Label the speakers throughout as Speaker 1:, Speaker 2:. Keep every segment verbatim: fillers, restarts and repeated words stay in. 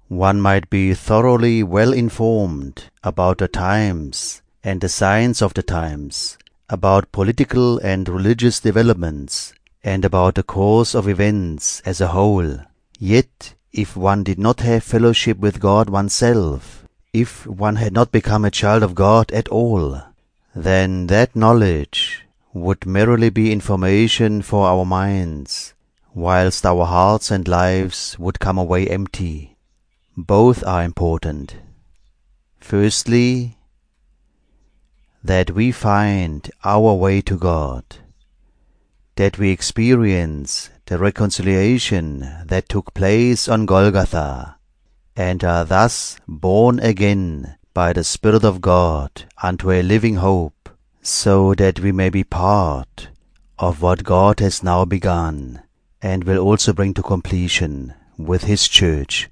Speaker 1: one might be thoroughly well informed about the times and the signs of the times, about political and religious developments, and about the course of events as a whole. Yet, if one did not have fellowship with God oneself, if one had not become a child of God at all, then that knowledge would merely be information for our minds, whilst our hearts and lives would come away empty. Both are important. Firstly, that we find our way to God, that we experience the reconciliation that took place on Golgotha, and are thus born again by the Spirit of God unto a living hope, so that we may be part of what God has now begun, and will also bring to completion with His Church.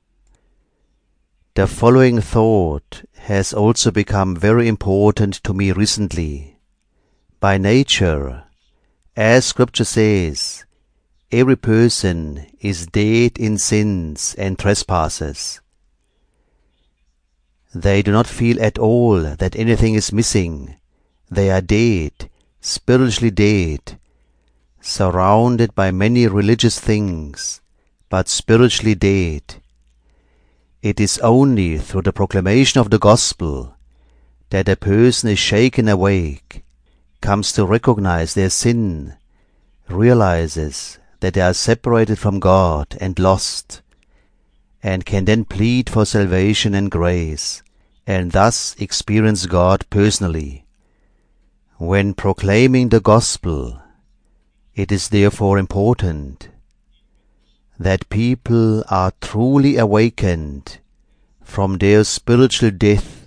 Speaker 1: The following thought has also become very important to me recently. By nature, as Scripture says, every person is dead in sins and trespasses. They do not feel at all that anything is missing. They are dead, spiritually dead, surrounded by many religious things, but spiritually dead. It is only through the proclamation of the gospel that a person is shaken awake, comes to recognize their sin, realizes that they are separated from God and lost, and can then plead for salvation and grace, and thus experience God personally. When proclaiming the gospel, it is therefore important that people are truly awakened from their spiritual death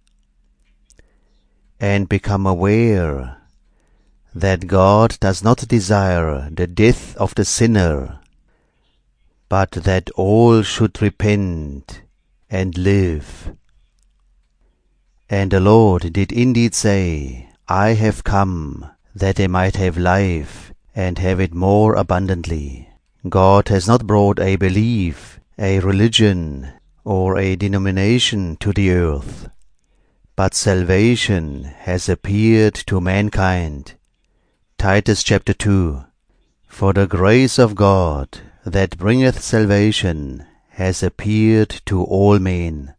Speaker 1: and become aware that God does not desire the death of the sinner, but that all should repent and live. And the Lord did indeed say, I have come that they might have life and have it more abundantly. God has not brought a belief, a religion, or a denomination to the earth, but salvation has appeared to mankind. Titus chapter two. For the grace of God that bringeth salvation has appeared to all men.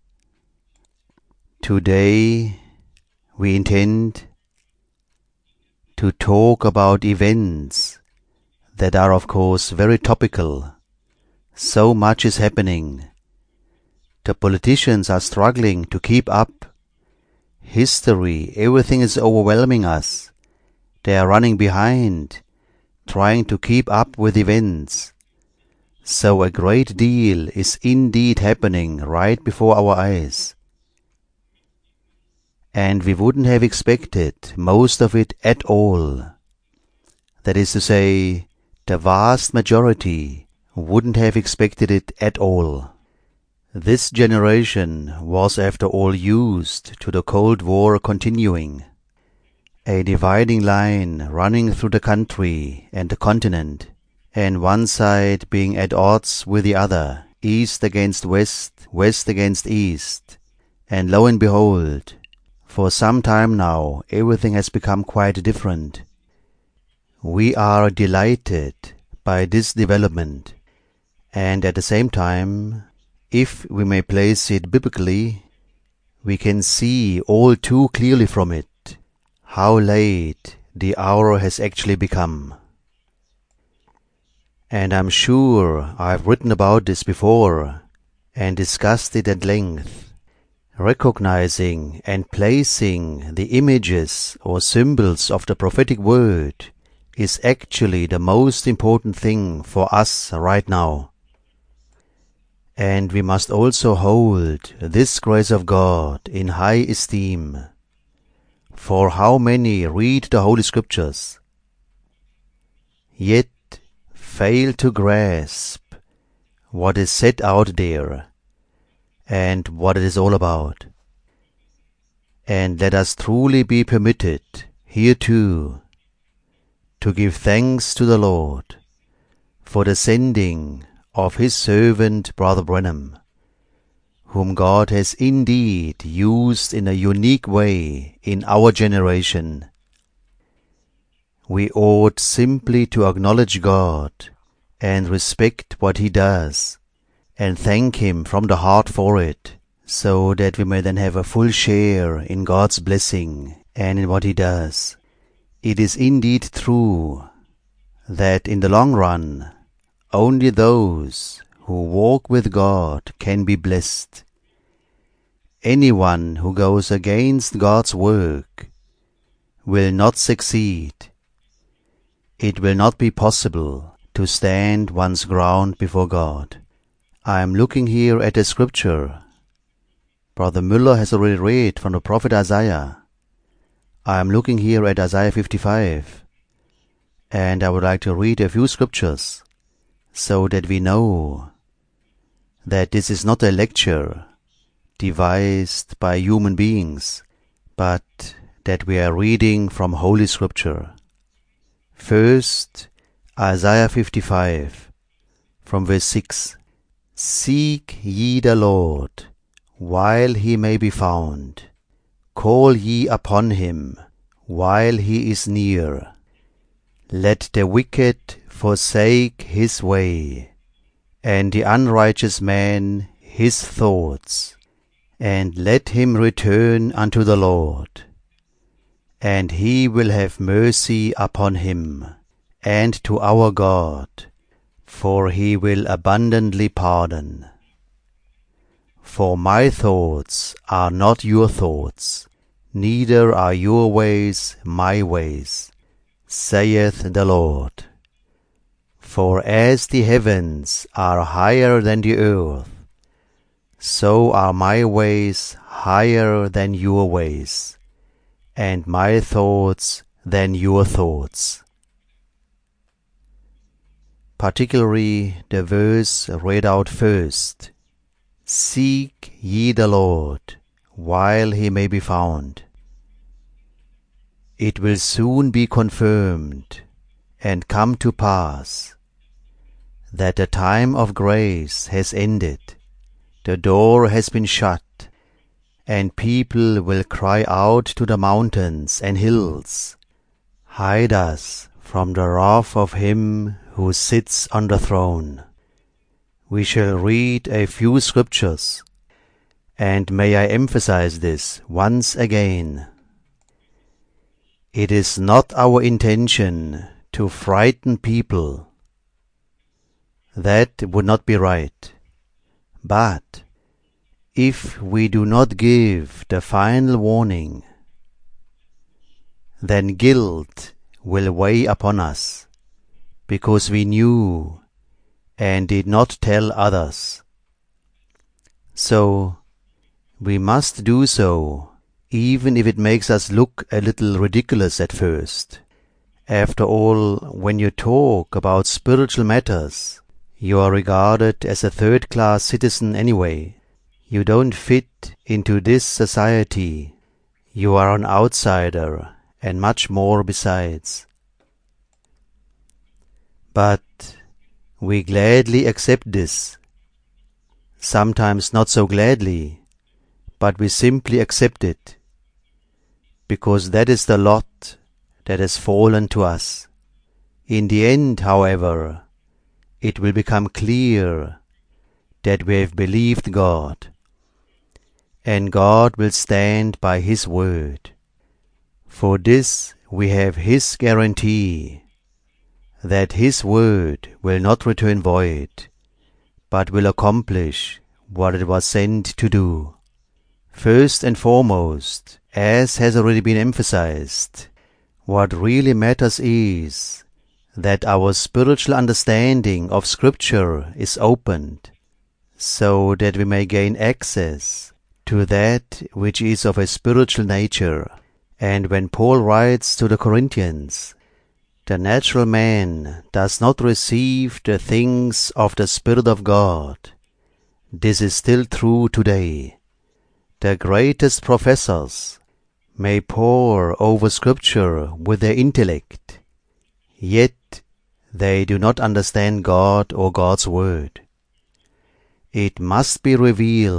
Speaker 1: Today we intend to talk about events that are of course very topical. So much is happening. The politicians are struggling to keep up. History, everything is overwhelming us. They are running behind, trying to keep up with events. So a great deal is indeed happening right before our eyes. And we wouldn't have expected most of it at all. That is to say, the vast majority wouldn't have expected it at all. This generation was after all used to the Cold War continuing, a dividing line running through the country and the continent, and one side being at odds with the other, east against west, west against east, and lo and behold, for some time now everything has become quite different. We are delighted by this development, and at the same time, if we may place it biblically, we can see all too clearly from it how late the hour has actually become. And I'm sure I've written about this before and discussed it at length. Recognizing and placing the images or symbols of the prophetic word is actually the most important thing for us right now. And we must also hold this grace of God in high esteem. For how many read the Holy Scriptures, yet fail to grasp what is set out there and what it is all about. And let us truly be permitted here too to give thanks to the Lord for the sending of His servant Brother Branham, whom God has indeed used in a unique way in our generation. We ought simply to acknowledge God and respect what He does, and thank Him from the heart for it, so that we may then have a full share in God's blessing and in what He does. It is indeed true that in the long run, only those who walk with God can be blessed. Anyone who goes against God's work will not succeed. It will not be possible to stand one's ground before God. I am looking here at a scripture Brother Müller has already read from the prophet Isaiah. I am looking here at Isaiah fifty-five, and I would like to read a few scriptures so that we know that this is not a lecture devised by human beings, but that we are reading from Holy Scripture. First, Isaiah fifty-five, from verse six. Seek ye the Lord, while he may be found. Call ye upon him, while he is near. Let the wicked forsake his way, and the unrighteous man his thoughts, and let him return unto the Lord. And he will have mercy upon him, and to our God, for he will abundantly pardon. For my thoughts are not your thoughts, neither are your ways my ways, saith the Lord. For as the heavens are higher than the earth, so are my ways higher than your ways, and my thoughts than your thoughts. Particularly the verse read out first. Seek ye the Lord, while he may be found. It will soon be confirmed and come to pass that the time of grace has ended, the door has been shut, and people will cry out to the mountains and hills, hide us from the wrath of him who sits on the throne. We shall read a few scriptures, and may I emphasize this once again. It is not our intention to frighten people. That would not be right. But if we do not give the final warning, then guilt will weigh upon us, because we knew and did not tell others. So we must do so, even if it makes us look a little ridiculous at first. After all, when you talk about spiritual matters, you are regarded as a third-class citizen anyway. You don't fit into this society. You are an outsider, and much more besides. But we gladly accept this. Sometimes not so gladly, but we simply accept it, because that is the lot that has fallen to us. In the end, however, it will become clear that we have believed God, and God will stand by His word. For this we have His guarantee, that His word will not return void, but will accomplish what it was sent to do. First and foremost, as has already been emphasized, what really matters is that our spiritual understanding of Scripture is opened, so that we may gain access to that which is of a spiritual nature. And when Paul writes to the Corinthians, the natural man does not receive the things of the Spirit of God, this is still true today. The greatest professors may pore over Scripture with their intellect, yet they do not understand God or God's Word. It must be revealed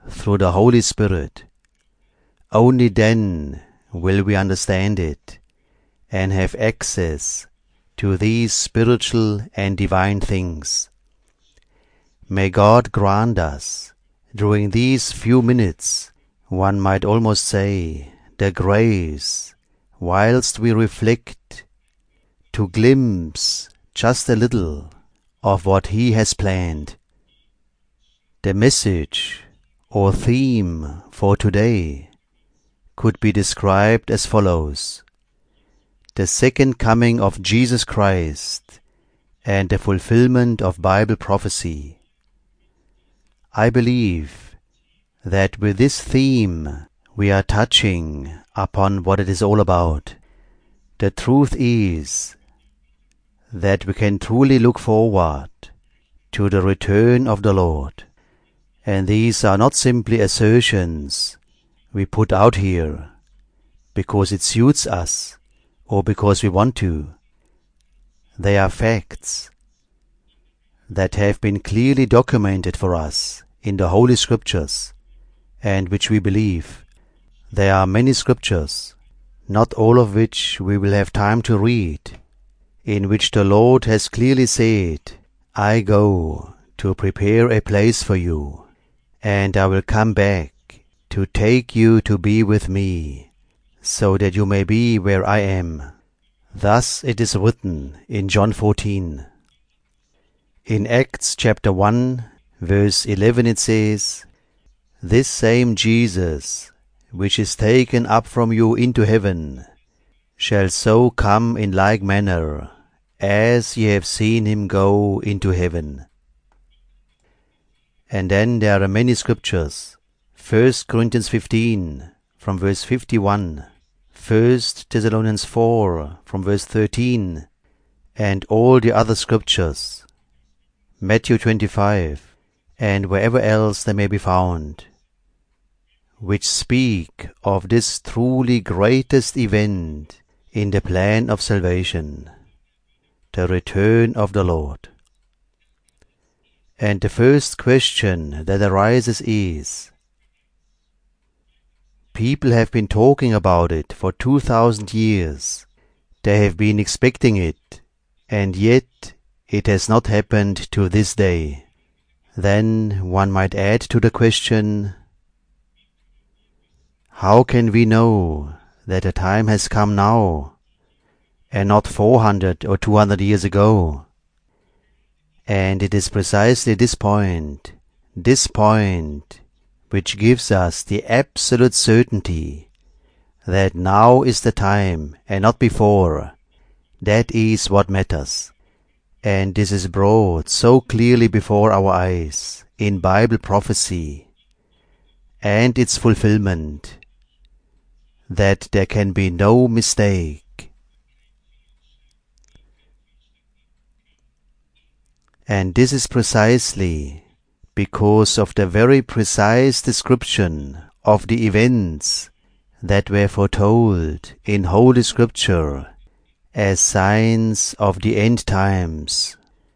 Speaker 1: through the Holy Spirit. Only then will we understand it and have access to these spiritual and divine things. May God grant us, during these few minutes, one might almost say, the grace, whilst we reflect, to glimpse just a little of what He has planned. The message or theme for today could be described as follows: the second coming of Jesus Christ and the fulfillment of Bible prophecy. I believe that with this theme we are touching upon what it is all about. The truth is that we can truly look forward to the return of the Lord, and these are not simply assertions we put out here because it suits us or because we want to. They are facts that have been clearly documented for us in the Holy Scriptures, and which we believe. There are many scriptures, not all of which we will have time to read, in which the Lord has clearly said, I go to prepare a place for you, and I will come back to take you to be with me, so that you may be where I am. Thus it is written in John fourteen. In Acts chapter one, verse eleven it says, This same Jesus, which is taken up from you into heaven, shall so come in like manner, as ye have seen him go into heaven. And then there are many scriptures. First Corinthians fifteen, from verse fifty-one, First Thessalonians four, from verse thirteen, and all the other scriptures, Matthew twenty-five, and wherever else they may be found, which speak of this truly greatest event in the plan of salvation, the return of the Lord. And the first question that arises is, people have been talking about it for two thousand years. They have been expecting it, and yet it has not happened to this day. Then one might add to the question, how can we know that the time has come now, and not four hundred or two hundred years ago? And it is precisely this point, this point, which gives us the absolute certainty that now is the time and not before. That is what matters. And this is brought so clearly before our eyes in Bible prophecy and its fulfillment that there can be no mistake. And this is precisely because of the very precise description of the events that were foretold in Holy Scripture as signs of the end times.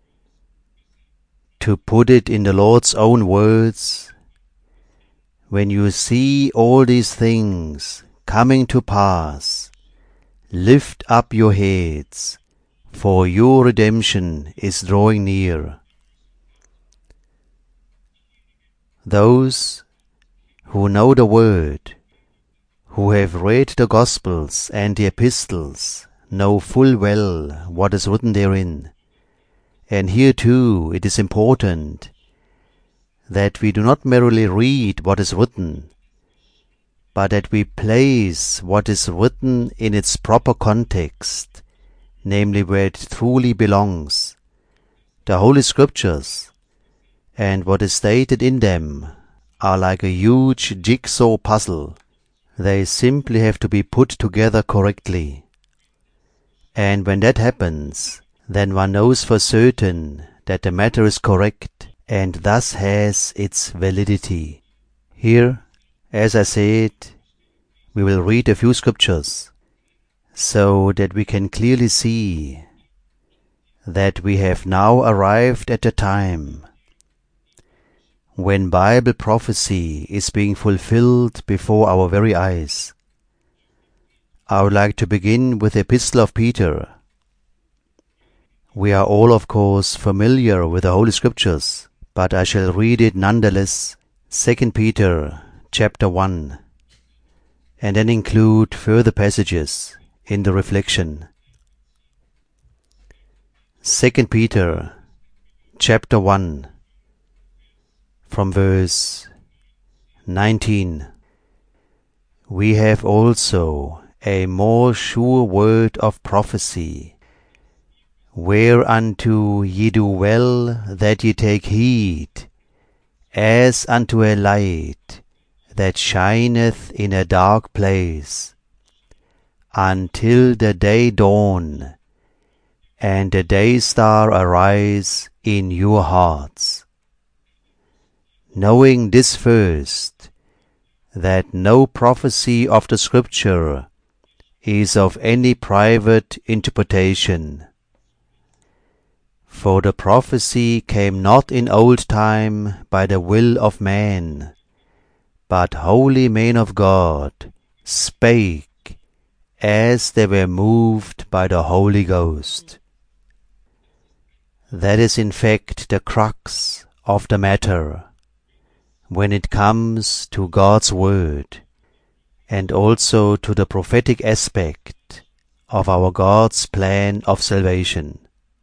Speaker 1: To put it in the Lord's own words, when you see all these things coming to pass, lift up your heads, for your redemption is drawing near. Those who know the Word, who have read the Gospels and the Epistles, know full well what is written therein. And here too it is important that we do not merely read what is written, but that we place what is written in its proper context, namely where it truly belongs. The Holy Scriptures and what is stated in them are like a huge jigsaw puzzle. They simply have to be put together correctly. And when that happens, then one knows for certain that the matter is correct and thus has its validity. Here, as I said, we will read a few scriptures so that we can clearly see that we have now arrived at the time when Bible prophecy is being fulfilled before our very eyes. I would like to begin with the Epistle of Peter. We are all, of course, familiar with the Holy Scriptures, but I shall read it nonetheless, Second Peter chapter one, and then include further passages in the reflection. Second Peter chapter one, from verse nineteen. We have also a more sure word of prophecy, whereunto ye do well that ye take heed, as unto a light that shineth in a dark place, until the day dawn, and the day star arise in your hearts. Knowing this first, that no prophecy of the Scripture is of any private interpretation. For the prophecy came not in old time by the will of man, but holy men of God spake as they were moved by the Holy Ghost. That is in fact the crux of the matter when it comes to God's Word, and also to the prophetic aspect of our God's plan of salvation.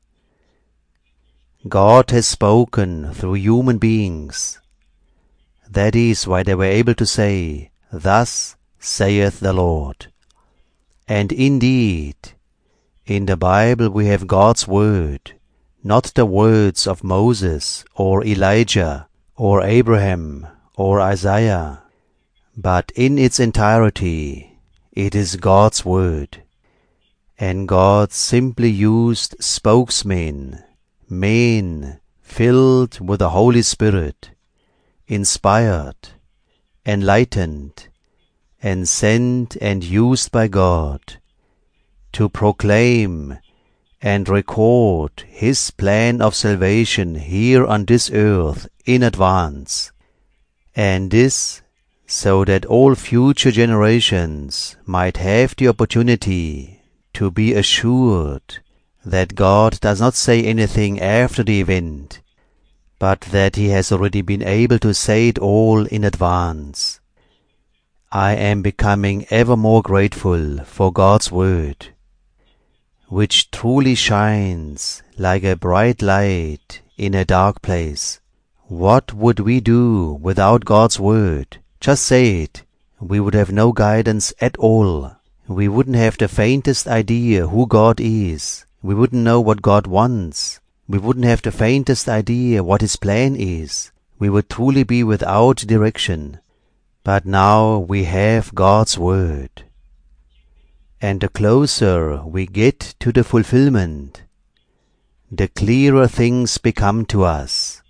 Speaker 1: God has spoken through human beings. That is why they were able to say, "Thus saith the Lord." And indeed, in the Bible we have God's Word, not the words of Moses or Elijah or Abraham or Isaiah, but in its entirety it is God's Word. And God simply used spokesmen, men filled with the Holy Spirit, inspired, enlightened, and sent and used by God to proclaim and record His plan of salvation here on this earth in advance, and this so that all future generations might have the opportunity to be assured that God does not say anything after the event, but that He has already been able to say it all in advance. I am becoming ever more grateful for God's Word, which truly shines like a bright light in a dark place. What would we do without God's Word? Just say it. We would have no guidance at all. We wouldn't have the faintest idea who God is. We wouldn't know what God wants. We wouldn't have the faintest idea what His plan is. We would truly be without direction. But now we have God's Word. And the closer we get to the fulfillment, the clearer things become to us.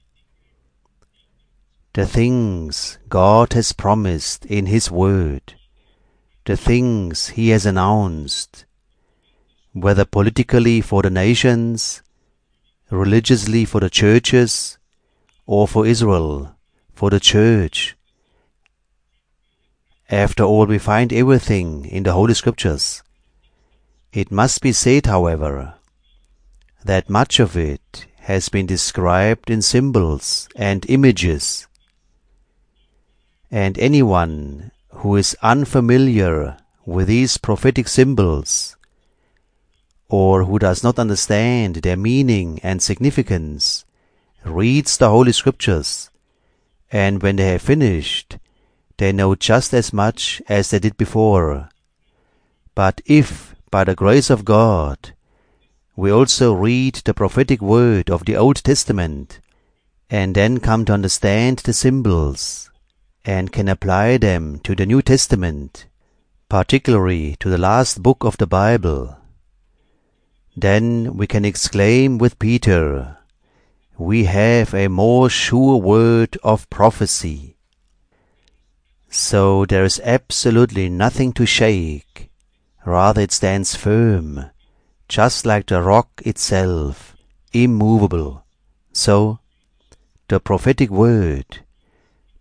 Speaker 1: The things God has promised in His Word, the things He has announced, whether politically for the nations, religiously for the churches, or for Israel, for the church. After all, we find everything in the Holy Scriptures. It must be said, however, that much of it has been described in symbols and images, and anyone who is unfamiliar with these prophetic symbols, or who does not understand their meaning and significance, reads the Holy Scriptures, and when they have finished, they know just as much as they did before. But if, by the grace of God, we also read the prophetic word of the Old Testament, and then come to understand the symbols, and can apply them to the New Testament, particularly to the last book of the Bible, then we can exclaim with Peter, "We have a more sure word of prophecy." So there is absolutely nothing to shake, rather it stands firm, just like the rock itself, immovable. So, the prophetic word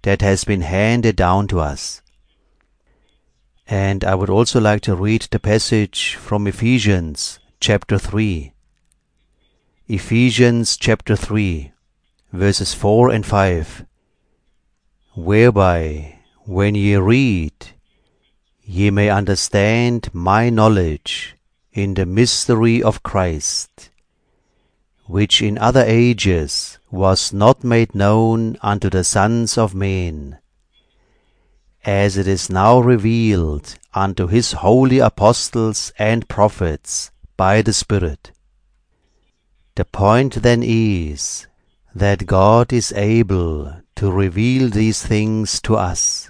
Speaker 1: that has been handed down to us. And I would also like to read the passage from Ephesians chapter three. Ephesians chapter three, verses four and five. Whereby, when ye read, ye may understand my knowledge in the mystery of Christ, which in other ages was not made known unto the sons of men, as it is now revealed unto his holy apostles and prophets by the Spirit. The point then is that God is able to reveal these things to us.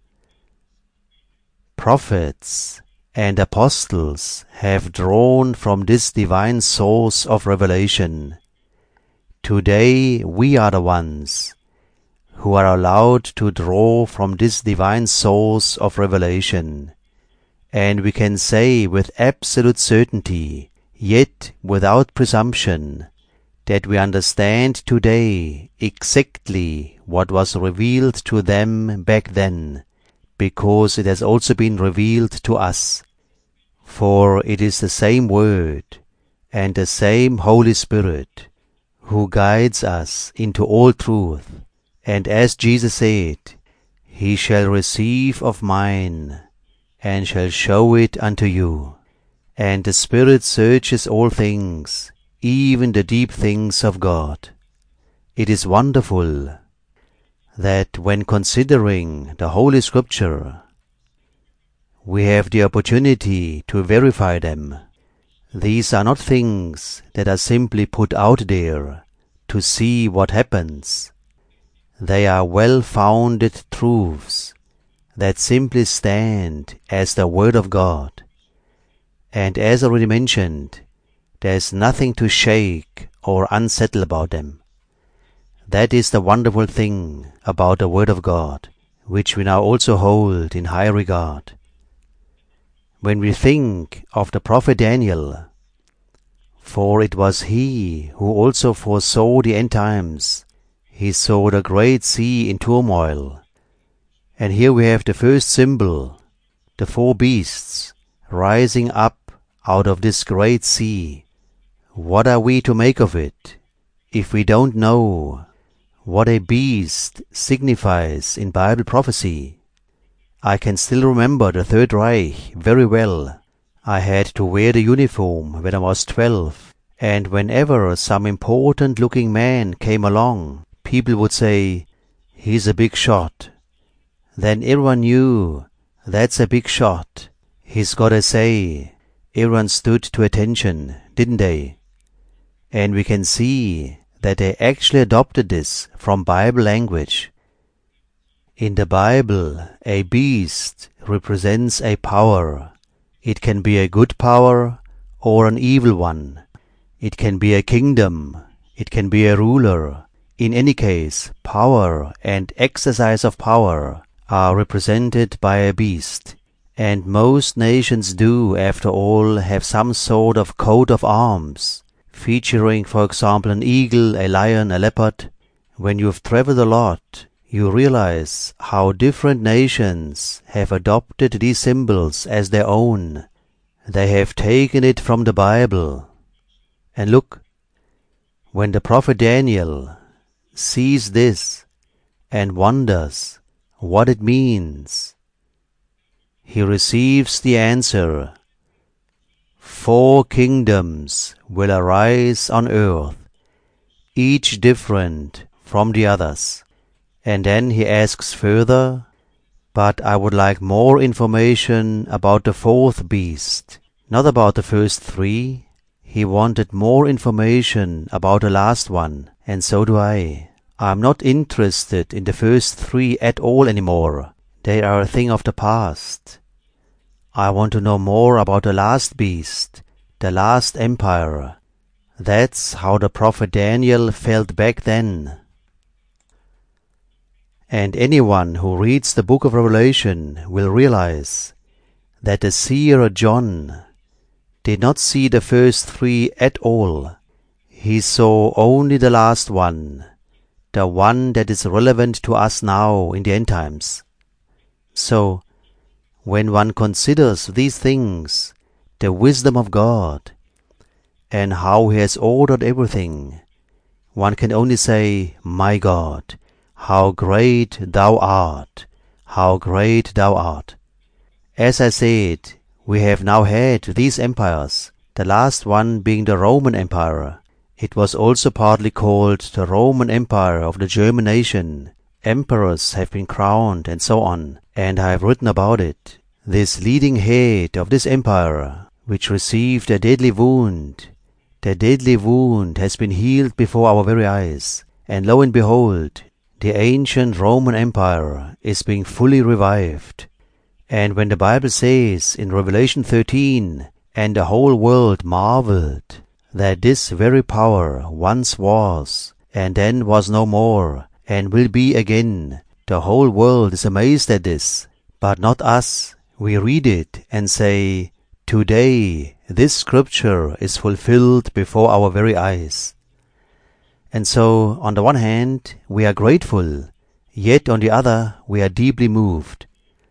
Speaker 1: Prophets and apostles have drawn from this divine source of revelation. Today we are the ones who are allowed to draw from this divine source of revelation, and we can say with absolute certainty, yet without presumption, that we understand today exactly what was revealed to them back then, because it has also been revealed to us. For it is the same Word and the same Holy Spirit who guides us into all truth. And as Jesus said, He shall receive of mine, and shall show it unto you. And the Spirit searches all things, even the deep things of God. It is wonderful that when considering the Holy Scripture, we have the opportunity to verify them. These are not things that are simply put out there to see what happens. They are well-founded truths that simply stand as the Word of God. And as already mentioned, there is nothing to shake or unsettle about them. That is the wonderful thing about the Word of God, which we now also hold in high regard. When we think of the prophet Daniel, for it was he who also foresaw the end times, he saw the great sea in turmoil. And here we have the first symbol, the four beasts, rising up out of this great sea. What are we to make of it, if we don't know what a beast signifies in Bible prophecy? I can still remember the Third Reich very well. I had to wear the uniform when I was twelve, and whenever some important-looking man came along, people would say, "He's a big shot." Then everyone knew, that's a big shot. He's got a say. Everyone stood to attention, didn't they? And we can see that they actually adopted this from Bible language. In the Bible, a beast represents a power. It can be a good power or an evil one. It can be a kingdom. It can be a ruler. In any case, power and exercise of power are represented by a beast. And most nations do, after all, have some sort of coat of arms, featuring, for example, an eagle, a lion, a leopard. When you've traveled a lot, you realize how different nations have adopted these symbols as their own. They have taken it from the Bible. And look, when the prophet Daniel sees this and wonders what it means, he receives the answer, "Four kingdoms will arise on earth, each different from the others." And then he asks further, "But I would like more information about the fourth beast, not about the first three." He wanted more information about the last one, and so do I. I'm not interested in the first three at all anymore. They are a thing of the past. I want to know more about the last beast, the last empire. That's how the prophet Daniel felt back then. And anyone who reads the book of Revelation will realize that the seer John did not see the first three at all. He saw only the last one, the one that is relevant to us now in the end times. So, when one considers these things, the wisdom of God, and how He has ordered everything, one can only say, My God, how great Thou art, how great Thou art. As I said, we have now had these empires, the last one being the Roman Empire. It was also partly called the Roman Empire of the German nation. Emperors have been crowned and so on, and I have written about it. This leading head of this empire, which received a deadly wound, the deadly wound has been healed before our very eyes, and lo and behold, the ancient Roman Empire is being fully revived. And when the Bible says in Revelation thirteen, and the whole world marveled, that this very power once was, and then was no more, and will be again, the whole world is amazed at this, but not us. We read it and say, Today this scripture is fulfilled before our very eyes. And so, on the one hand, we are grateful, yet on the other, we are deeply moved.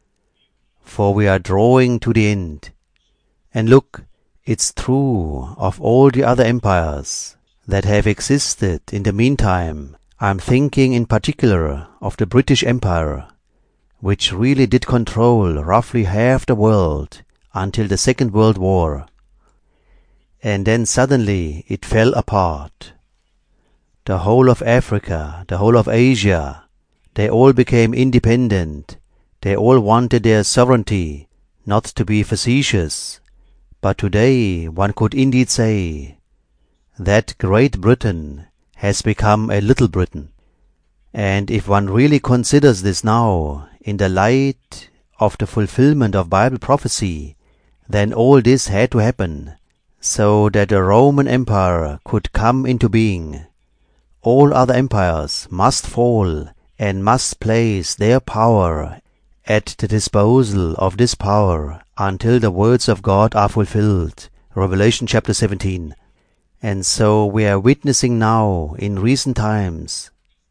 Speaker 1: For we are drawing to the end. And look, it's true of all the other empires that have existed in the meantime. I'm thinking in particular of the British Empire, which really did control roughly half the world until the Second World War. And then suddenly it fell apart. The whole of Africa, the whole of Asia, they all became independent. They all wanted their sovereignty, not to be facetious. But today one could indeed say that Great Britain has become a Little Britain. And if one really considers this now in the light of the fulfillment of Bible prophecy, then all this had to happen, so that the Roman Empire could come into being. All other empires must fall and must place their power at the disposal of this power until the words of God are fulfilled. Revelation chapter seventeen. And so we are witnessing now in recent times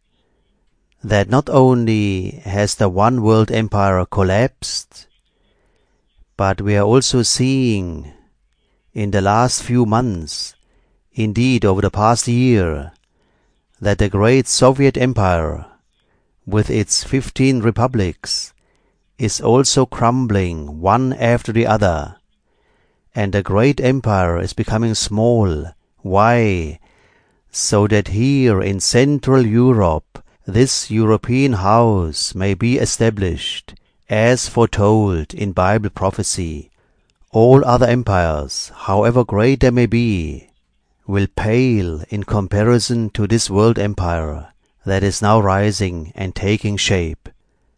Speaker 1: that not only has the one world empire collapsed, but we are also seeing in the last few months, indeed over the past year, that the great Soviet Empire, with its fifteen republics, is also crumbling one after the other, and the great empire is becoming small. Why? So that here in Central Europe, this European house may be established, as foretold in Bible prophecy. All other empires, however great they may be, will pale in comparison to this world empire that is now rising and taking shape.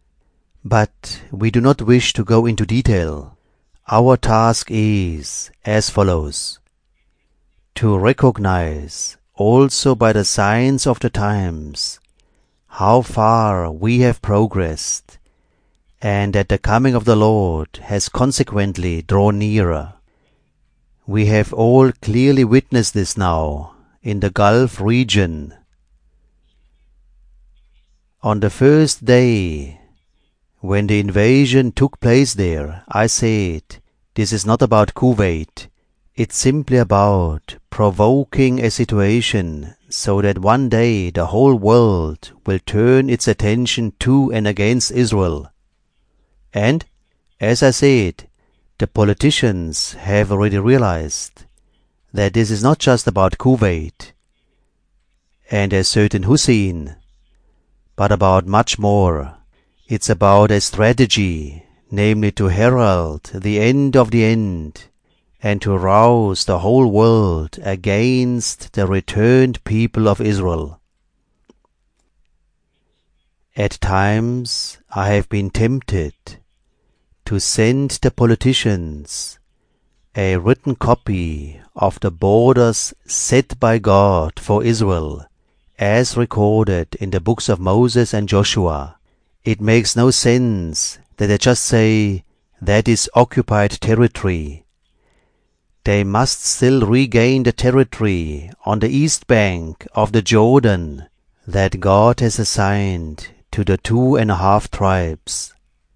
Speaker 1: But we do not wish to go into detail. Our task is as follows: to recognize, also by the signs of the times, how far we have progressed, and that the coming of the Lord has consequently drawn nearer. We have all clearly witnessed this now in the Gulf region. On the first day, when the invasion took place there, I said, this is not about Kuwait. It's simply about provoking a situation so that one day the whole world will turn its attention to and against Israel. And, as I said, the politicians have already realized that this is not just about Kuwait and a certain Hussein, but about much more. It's about a strategy, namely to herald the end of the end, and to rouse the whole world against the returned people of Israel. At times I have been tempted to send the politicians a written copy of the borders set by God for Israel, as recorded in the books of Moses and Joshua. It makes no sense that they just say, that is occupied territory. They must still regain the territory on the east bank of the Jordan. that God has assigned to the two and a half tribes.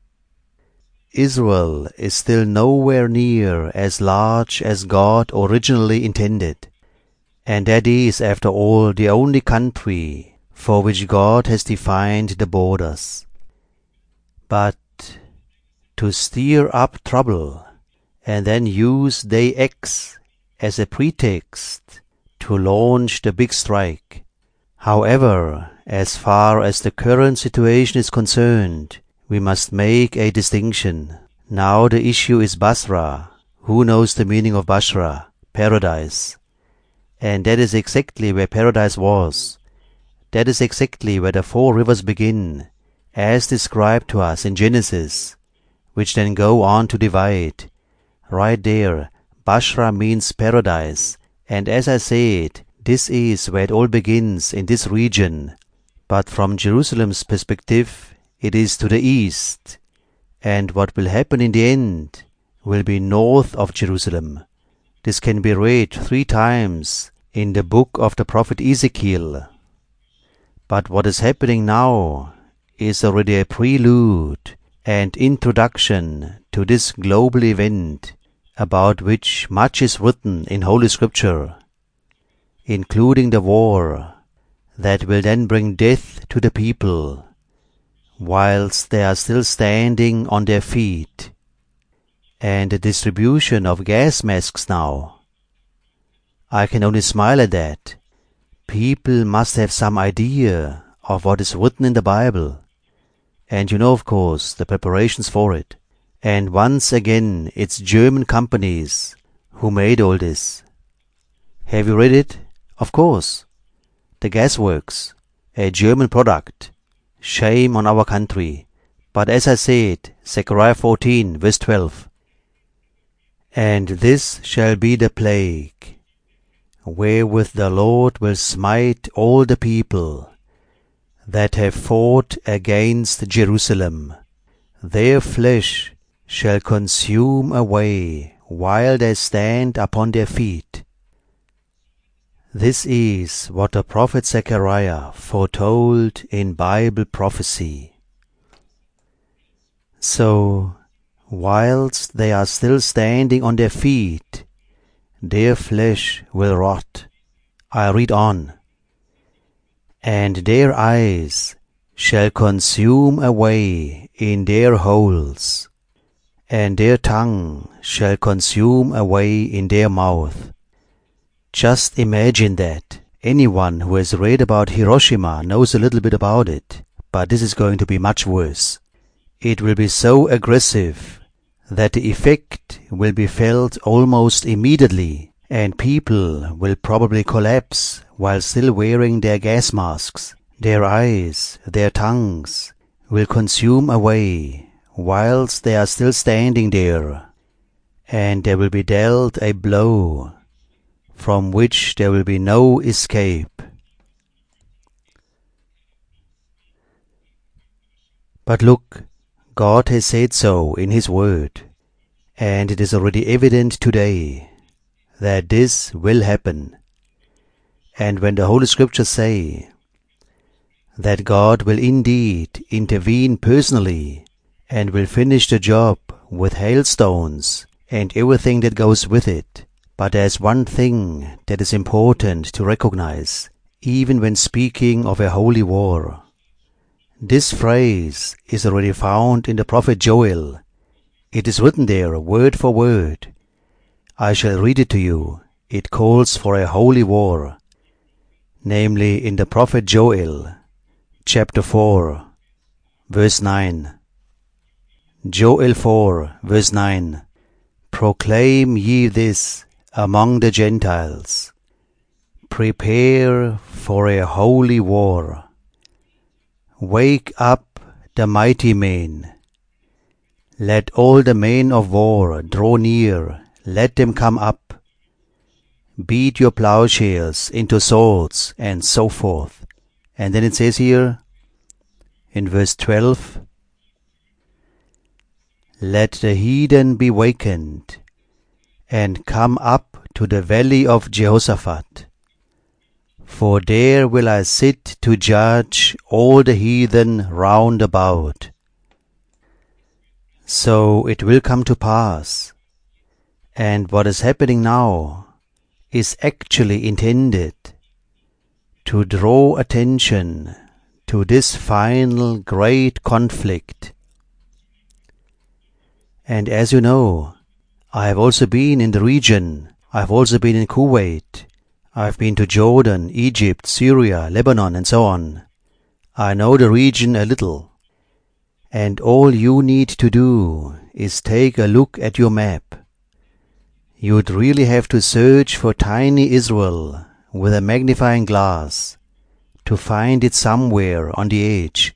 Speaker 1: Israel is still nowhere near as large as God originally intended, and that is, after all, the only country for which God has defined the borders. But to stir up trouble and then use day X as a pretext to launch the big strike. However, as far as the current situation is concerned, we must make a distinction. Now the issue is Basra. Who knows the meaning of Basra? Paradise. And that is exactly where paradise was. That is exactly where the four rivers begin, as described to us in Genesis, which then go on to divide. Right there, Basra means paradise, and as I said, this is where it all begins, in this region. But from Jerusalem's perspective, it is to the east, and what will happen in the end will be north of Jerusalem. This can be read three times in the book of the prophet Ezekiel. But what is happening now is already a prelude and introduction to this global event about which much is written in Holy Scripture, including the war that will then bring death to the people whilst they are still standing on their feet, and the distribution of gas masks now. I can only smile at that. People must have some idea of what is written in the Bible, and you know, of course, the preparations for it. And once again, it's German companies who made all this. Have you read it? Of course. The Gasworks, a German product. Shame on our country. But as I said, Zechariah fourteen, verse twelve, and this shall be the plague, wherewith the Lord will smite all the people that have fought against Jerusalem. Their flesh shall consume away while they stand upon their feet. This is what the prophet Zechariah foretold in Bible prophecy. So, whilst they are still standing on their feet, their flesh will rot. I read on. And their eyes shall consume away in their holes, and their tongue shall consume away in their mouth. Just imagine that. Anyone who has read about Hiroshima knows a little bit about it, but this is going to be much worse. It will be so aggressive that the effect will be felt almost immediately, and people will probably collapse while still wearing their gas masks. Their eyes, their tongues will consume away whilst they are still standing there, and they will be dealt a blow from which there will be no escape. But look, God has said so in His Word, and it is already evident today that this will happen. And when the Holy Scriptures say that God will indeed intervene personally and will finish the job with hailstones and everything that goes with it, but there's one thing that is important to recognize, even when speaking of a holy war. This phrase is already found in the prophet Joel. It is written there, word for word. I shall read it to you. It calls for a holy war, namely in the prophet Joel, chapter four, verse nine. Joel four, verse nine. Proclaim ye this among the Gentiles. Prepare for a holy war. Wake up the mighty men. Let all the men of war draw near. Let them come up. Beat your plowshares into swords, and so forth. And then it says here, in verse twelve, let the heathen be wakened, and come up to the valley of Jehoshaphat. For there will I sit to judge all the heathen round about. So it will come to pass, and what is happening now is actually intended to draw attention to this final great conflict. And as you know, I have also been in the region. I have also been in Kuwait. I have been to Jordan, Egypt, Syria, Lebanon, and so on. I know the region a little. And all you need to do is take a look at your map. You'd really have to search for tiny Israel with a magnifying glass to find it somewhere on the edge.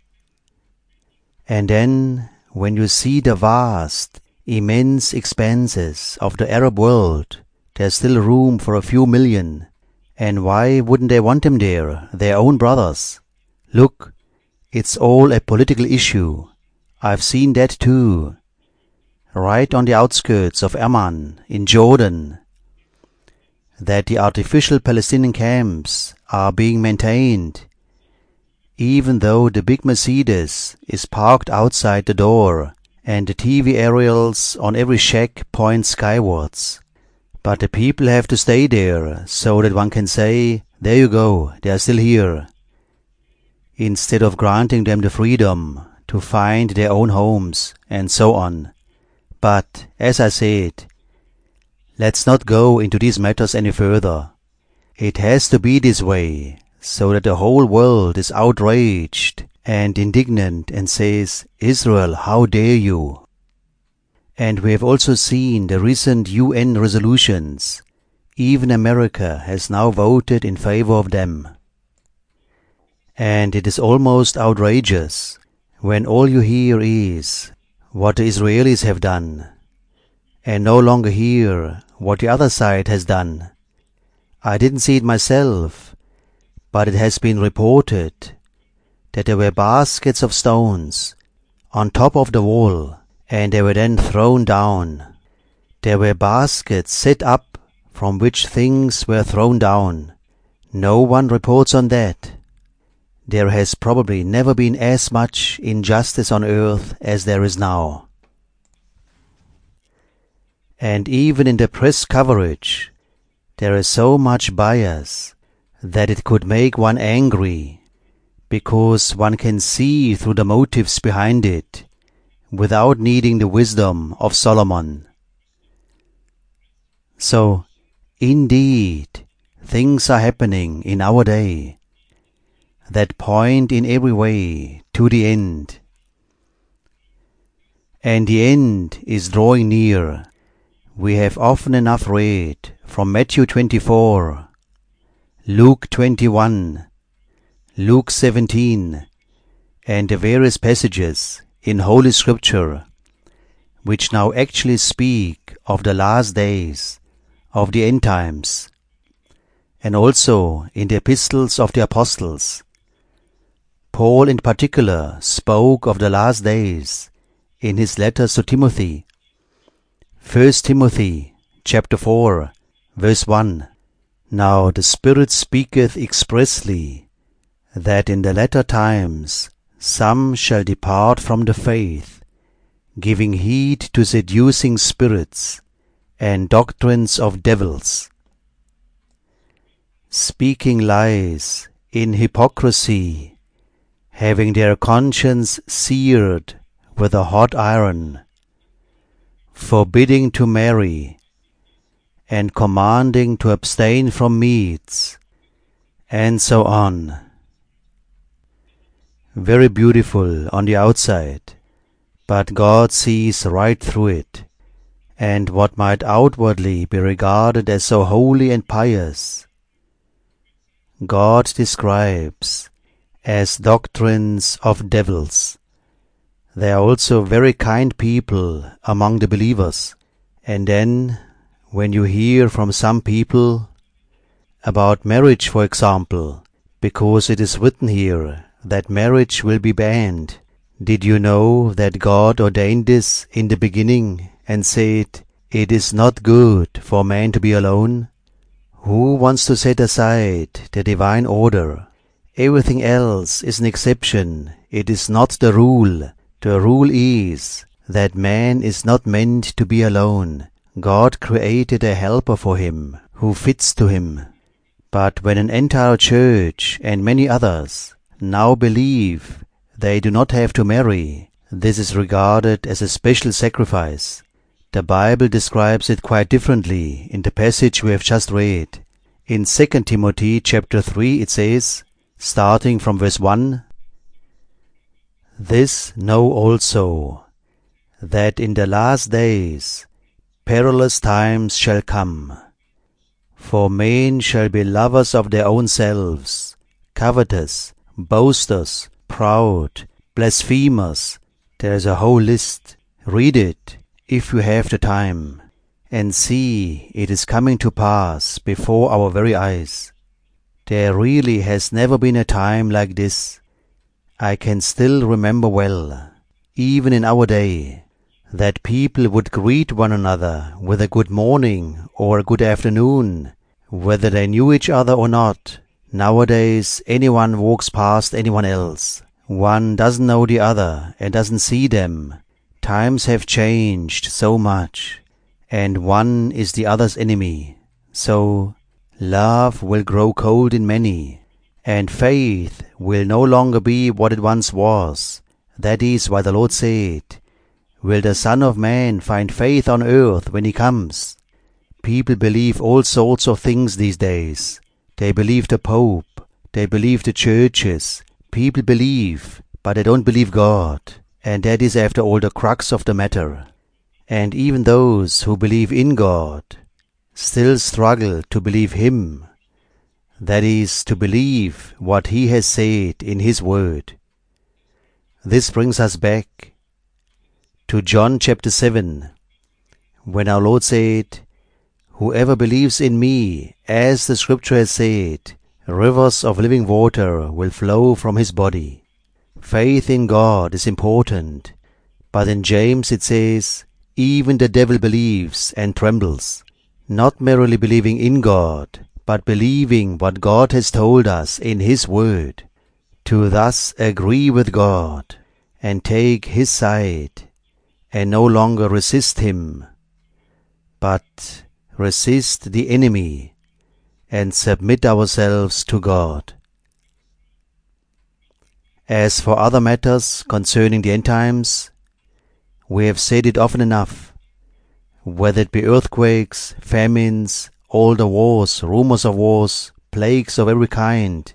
Speaker 1: And then, when you see the vast, immense expanses of the Arab world, there's still room for a few million. And why wouldn't they want them there, their own brothers? Look, it's all a political issue. I've seen that too. Right on the outskirts of Amman, in Jordan, that the artificial Palestinian camps are being maintained, even though the big Mercedes is parked outside the door and the T V aerials on every shack point skywards. But the people have to stay there so that one can say, there you go, they are still here, instead of granting them the freedom to find their own homes and so on. But, as I said, let's not go into these matters any further. It has to be this way, so that the whole world is outraged and indignant and says, Israel, how dare you? And we have also seen the recent U N resolutions. Even America has now voted in favor of them. And it is almost outrageous when all you hear is what the Israelis have done, and no longer hear what the other side has done. I didn't see it myself, but it has been reported that there were baskets of stones on top of the wall, and they were then thrown down. There were baskets set up from which things were thrown down. No one reports on that. There has probably never been as much injustice on earth as there is now. And even in the press coverage, there is so much bias that it could make one angry, because one can see through the motives behind it without needing the wisdom of Solomon. So, indeed, things are happening in our day that point in every way to the end. And the end is drawing near. We have often enough read from Matthew twenty-four, Luke twenty-one, Luke seventeen, and the various passages in Holy Scripture, which now actually speak of the last days, of the end times, and also in the epistles of the apostles. Paul in particular spoke of the last days in his letters to Timothy. First Timothy chapter four, verse one. Now the Spirit speaketh expressly, that in the latter times some shall depart from the faith, giving heed to seducing spirits and doctrines of devils, speaking lies in hypocrisy, having their conscience seared with a hot iron, forbidding to marry, and commanding to abstain from meats, and so on. Very beautiful on the outside, but God sees right through it, and what might outwardly be regarded as so holy and pious, God describes as doctrines of devils. There are also very kind people among the believers. And then, when you hear from some people about marriage, for example, because it is written here that marriage will be banned, did you know that God ordained this in the beginning and said, it is not good for man to be alone? Who wants to set aside the divine order? Everything else is an exception. It is not the rule. The rule is that man is not meant to be alone. God created a helper for him, who fits to him. But when an entire church and many others now believe they do not have to marry, this is regarded as a special sacrifice. The Bible describes it quite differently in the passage we have just read. In Second Timothy chapter three it says, starting from verse one, "This know also, that in the last days perilous times shall come. For men shall be lovers of their own selves, covetous, boasters, proud, blasphemers." There is a whole list. Read it, if you have the time, and see it is coming to pass before our very eyes. There really has never been a time like this. I can still remember well, even in our day, that people would greet one another with a good morning or a good afternoon, whether they knew each other or not. Nowadays, anyone walks past anyone else. One doesn't know the other and doesn't see them. Times have changed so much, and one is the other's enemy. So, love will grow cold in many, and faith will no longer be what it once was. That is why the Lord said, "Will the Son of Man find faith on earth when he comes?" People believe all sorts of things these days. They believe the Pope, they believe the churches. People believe, but they don't believe God, and that is after all the crux of the matter. And even those who believe in God still struggle to believe Him, that is, to believe what He has said in His Word. This brings us back to John chapter seven, when our Lord said, "Whoever believes in me, as the Scripture has said, rivers of living water will flow from his body." Faith in God is important, but in James it says, "Even the devil believes and trembles." Not merely believing in God, but believing what God has told us in His Word, to thus agree with God and take His side, and no longer resist Him, but resist the enemy and submit ourselves to God. As for other matters concerning the end times, we have said it often enough, whether it be earthquakes, famines, all the wars, rumors of wars, plagues of every kind.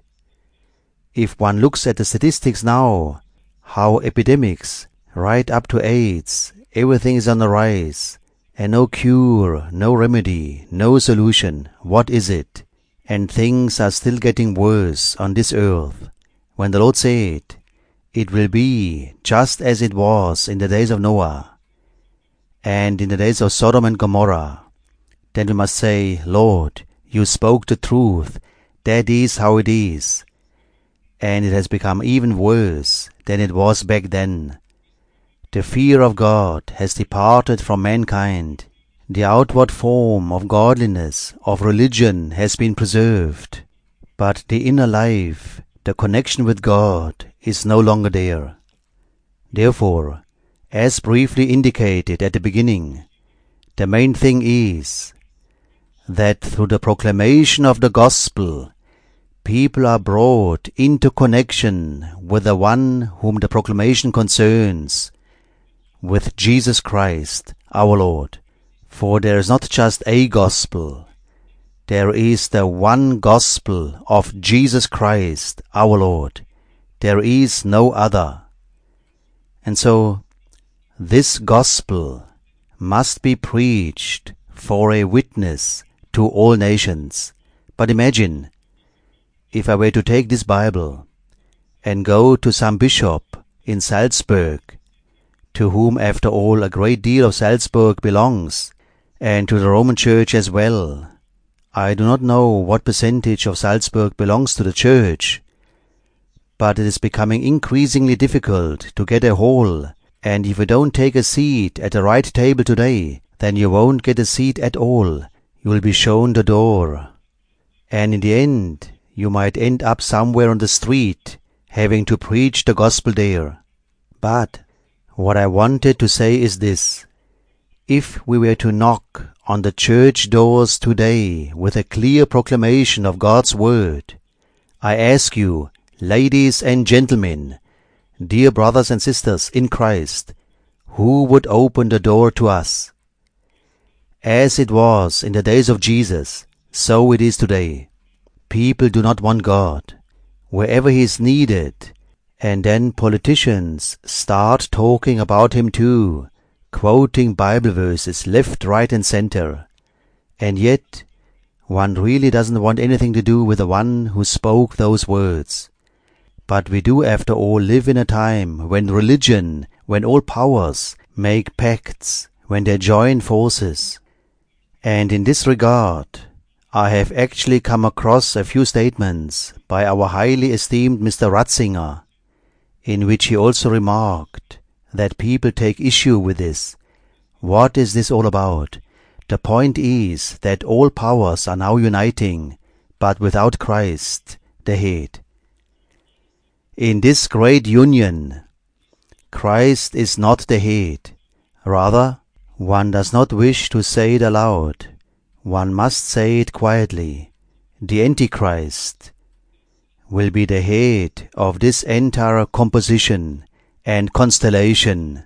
Speaker 1: If one looks at the statistics now, how epidemics, right up to AIDS, everything is on the rise, and no cure, no remedy, no solution. What is it? And things are still getting worse on this earth. When the Lord said, "It will be just as it was in the days of Noah, and in the days of Sodom and Gomorrah," then we must say, "Lord, you spoke the truth. That is how it is." And it has become even worse than it was back then. The fear of God has departed from mankind. The outward form of godliness, of religion, has been preserved, but the inner life, the connection with God, is no longer there. Therefore, as briefly indicated at the beginning, the main thing is that through the proclamation of the gospel, people are brought into connection with the one whom the proclamation concerns, with Jesus Christ, our Lord. For there is not just a gospel, there is the one gospel of Jesus Christ, our Lord. There is no other. And so, this gospel must be preached for a witness to all nations. But imagine, if I were to take this Bible and go to some bishop in Salzburg, to whom after all a great deal of Salzburg belongs, and to the Roman Church as well. I do not know what percentage of Salzburg belongs to the Church, but it is becoming increasingly difficult to get a hall, and if you don't take a seat at the right table today, then you won't get a seat at all. You will be shown the door. and in the end you might end up somewhere on the street having to preach the gospel there. But what I wanted to say is this: if we were to knock on the church doors today with a clear proclamation of God's word, I ask you, ladies and gentlemen, dear brothers and sisters in Christ, who would open the door to us? As it was in the days of Jesus, so it is today. People do not want God wherever He is needed, and then politicians start talking about Him too, quoting Bible verses left, right and center. And yet, one really doesn't want anything to do with the one who spoke those words. But we do, after all, live in a time when religion, when all powers make pacts, when they join forces. And in this regard, I have actually come across a few statements by our highly esteemed Mister Ratzinger, in which he also remarked that people take issue with this. What is this all about? The point is that all powers are now uniting, but without Christ, the head. In this great union, Christ is not the head. Rather, one does not wish to say it aloud. One must say it quietly. The Antichrist will be the head of this entire composition and constellation.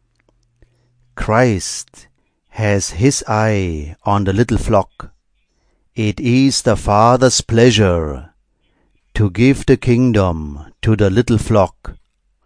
Speaker 1: Christ has His eye on the little flock. It is the Father's pleasure to give the kingdom to the little flock.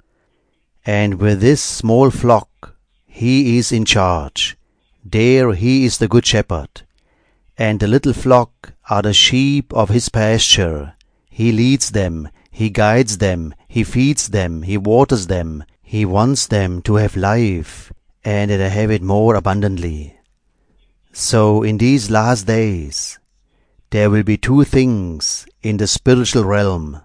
Speaker 1: And with this small flock, He is in charge. There He is the good shepherd. And the little flock are the sheep of His pasture. He leads them, He guides them, He feeds them, He waters them. He wants them to have life, and to have it more abundantly. So in these last days, there will be two things in the spiritual realm.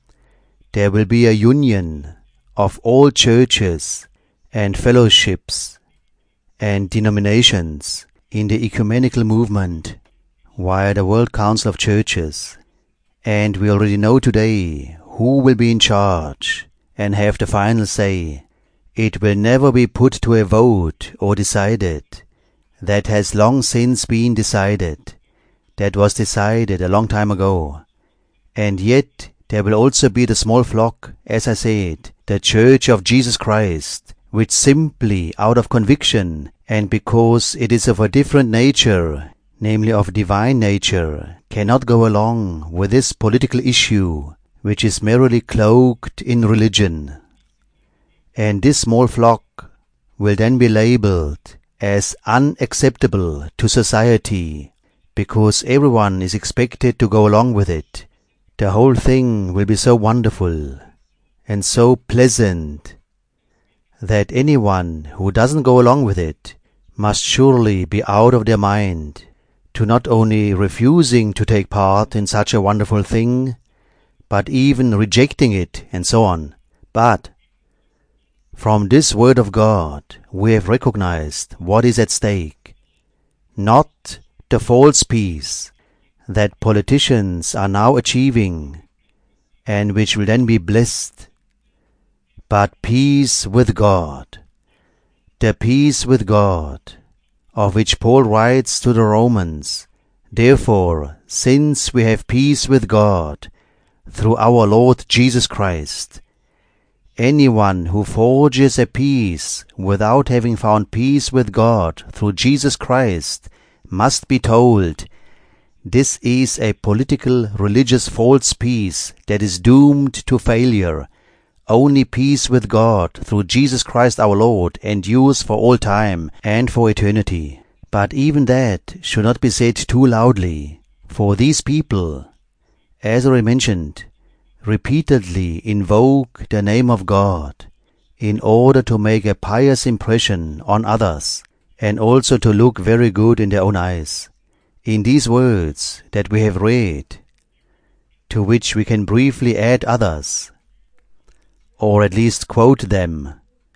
Speaker 1: There will be a union of all churches and fellowships and denominations in the ecumenical movement via the World Council of Churches. And we already know today who will be in charge and have the final say. It will never be put to a vote or decided. That has long since been decided. That was decided a long time ago. And yet there will also be the small flock, as I said, the Church of Jesus Christ, which simply out of conviction and because it is of a different nature, namely of divine nature, cannot go along with this political issue, which is merely cloaked in religion. And this small flock will then be labeled as unacceptable to society, because everyone is expected to go along with it. The whole thing will be so wonderful and so pleasant that anyone who doesn't go along with it must surely be out of their mind, to not only refusing to take part in such a wonderful thing, but even rejecting it, and so on. But from this word of God, we have recognized what is at stake. Not the false peace that politicians are now achieving, and which will then be blessed, but peace with God. The peace with God, of which Paul writes to the Romans, "Therefore, since we have peace with God, through our Lord Jesus Christ," anyone who forges a peace without having found peace with God through Jesus Christ must be told, this is a political, religious false peace that is doomed to failure. Only peace with God through Jesus Christ our Lord endures for all time and for eternity. But even that should not be said too loudly, for these people, as already mentioned, repeatedly invoke the name of God in order to make a pious impression on others and also to look very good in their own eyes. In these words that we have read, to which we can briefly add others, or at least quote them,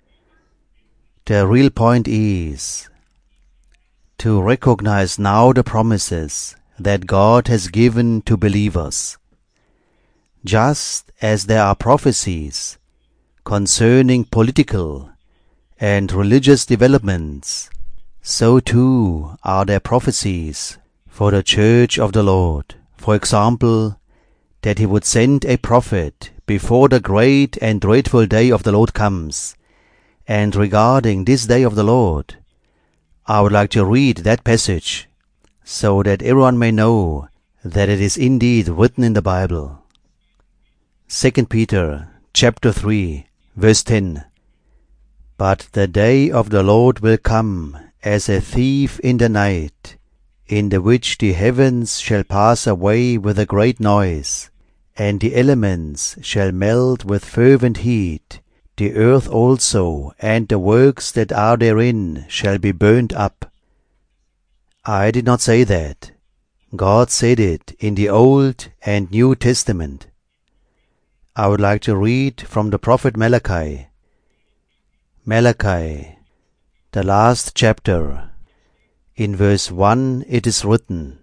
Speaker 1: the real point is to recognize now the promises that God has given to believers. Just as there are prophecies concerning political and religious developments, so too are there prophecies for the Church of the Lord. For example, that He would send a prophet before the great and dreadful day of the Lord comes. And regarding this day of the Lord, I would like to read that passage so that everyone may know that it is indeed written in the Bible. Second Peter chapter three, verse ten. But the day of the Lord will come as a thief in the night, in the which the heavens shall pass away with a great noise, and the elements shall melt with fervent heat. The earth also and the works that are therein shall be burnt up. I did not say that. God said it in the Old and New Testament. I would like to read from the prophet Malachi. Malachi, the last chapter. In verse one it is written,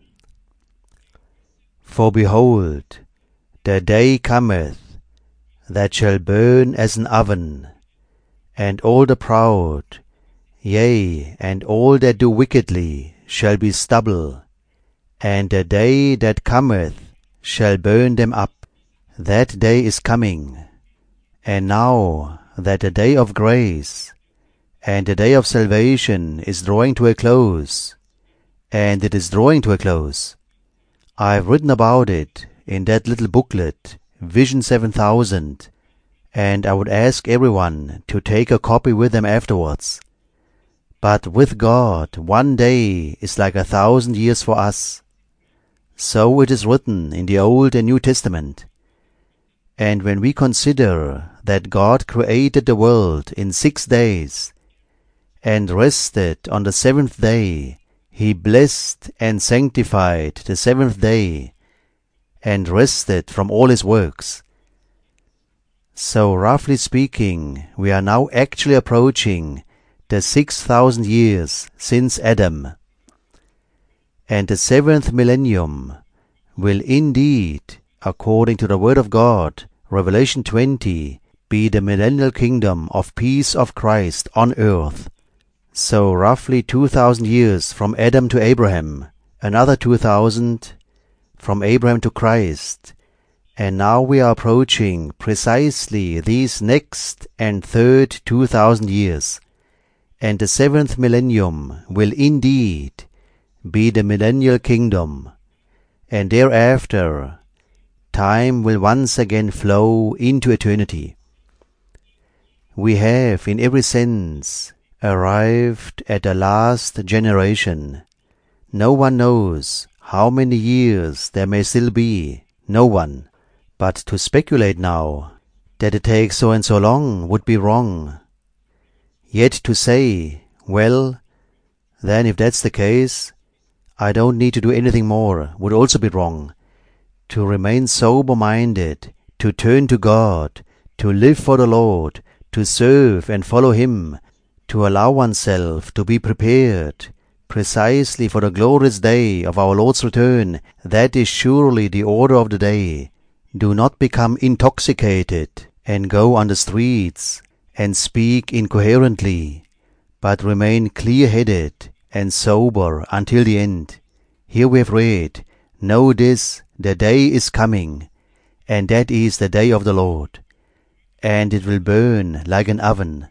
Speaker 1: For behold, the day cometh, that shall burn as an oven, and all the proud, yea, and all that do wickedly, shall be stubble, and the day that cometh shall burn them up. That day is coming, and now that the day of grace and the day of salvation is drawing to a close, and it is drawing to a close. I have written about it in that little booklet, Vision seven thousand, and I would ask everyone to take a copy with them afterwards. But with God, one day is like a thousand years for us. So it is written in the Old and New Testament. And when we consider that God created the world in six days, and rested on the seventh day, He blessed and sanctified the seventh day, and rested from all His works. So roughly speaking, we are now actually approaching the six thousand years since Adam. And the seventh millennium will indeed, according to the Word of God, Revelation twenty, be the millennial kingdom of peace of Christ on earth. So roughly two thousand years from Adam to Abraham, another two thousand from Abraham to Christ, and now we are approaching precisely these next and third two thousand years, and the seventh millennium will indeed be the millennial kingdom, and thereafter time will once again flow into eternity. We have in every sense arrived at the last generation. No one knows how many years there may still be, no one. But to speculate now that it takes so and so long would be wrong. Yet to say, well, then if that's the case, I don't need to do anything more, would also be wrong. To remain sober-minded, to turn to God, to live for the Lord, to serve and follow Him, to allow oneself to be prepared precisely for the glorious day of our Lord's return, that is surely the order of the day. Do not become intoxicated and go on the streets and speak incoherently, but remain clear-headed and sober until the end. Here we have read, Know this, the day is coming, and that is the day of the Lord, and it will burn like an oven.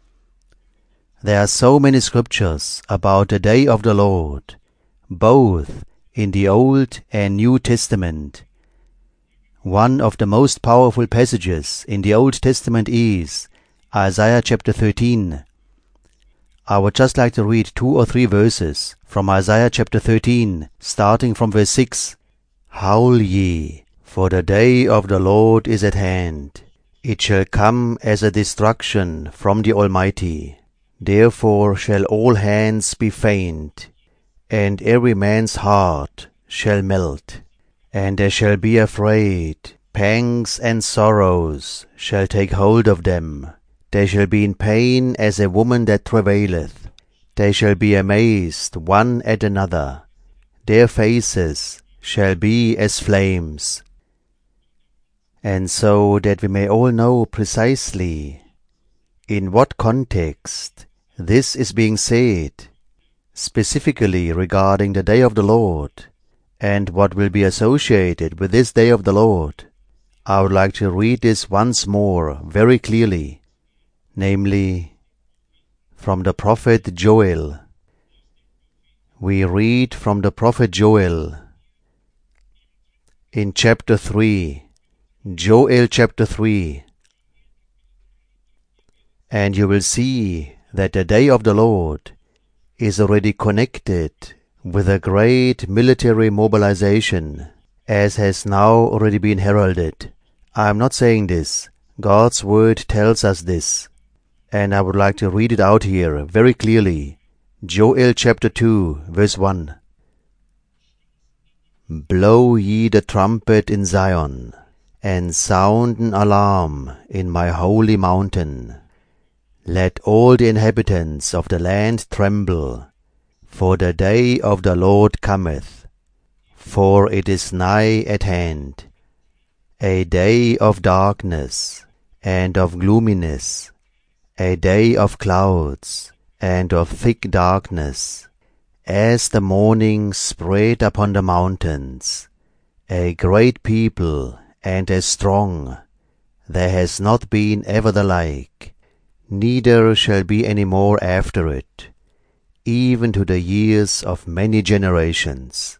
Speaker 1: There are so many scriptures about the day of the Lord, both in the Old and New Testament. One of the most powerful passages in the Old Testament is Isaiah chapter thirteen. I would just like to read two or three verses from Isaiah chapter thirteen, starting from verse six. Howl ye, for the day of the Lord is at hand. It shall come as a destruction from the Almighty. Therefore shall all hands be faint, and every man's heart shall melt. And they shall be afraid, pangs and sorrows shall take hold of them. They shall be in pain as a woman that travaileth. They shall be amazed one at another. their faces shall be as flames. And so that we may all know precisely in what context this is being said, specifically regarding the day of the Lord, and what will be associated with this day of the Lord, I would like to read this once more very clearly, namely from the prophet Joel. We read from the prophet Joel in chapter three, Joel chapter three, and you will see that the day of the Lord is already connected with a great military mobilization, as has now already been heralded. I am not saying this. God's word tells us this, and I would like to read it out here very clearly. Joel chapter two, verse one. Blow ye the trumpet in Zion, and sound an alarm in my holy mountain. Let all the inhabitants of the land tremble, for the day of the Lord cometh, for it is nigh at hand, a day of darkness and of gloominess, a day of clouds and of thick darkness, as the morning spread upon the mountains, a great people and as strong, there has not been ever the like, neither shall be any more after it, even to the years of many generations.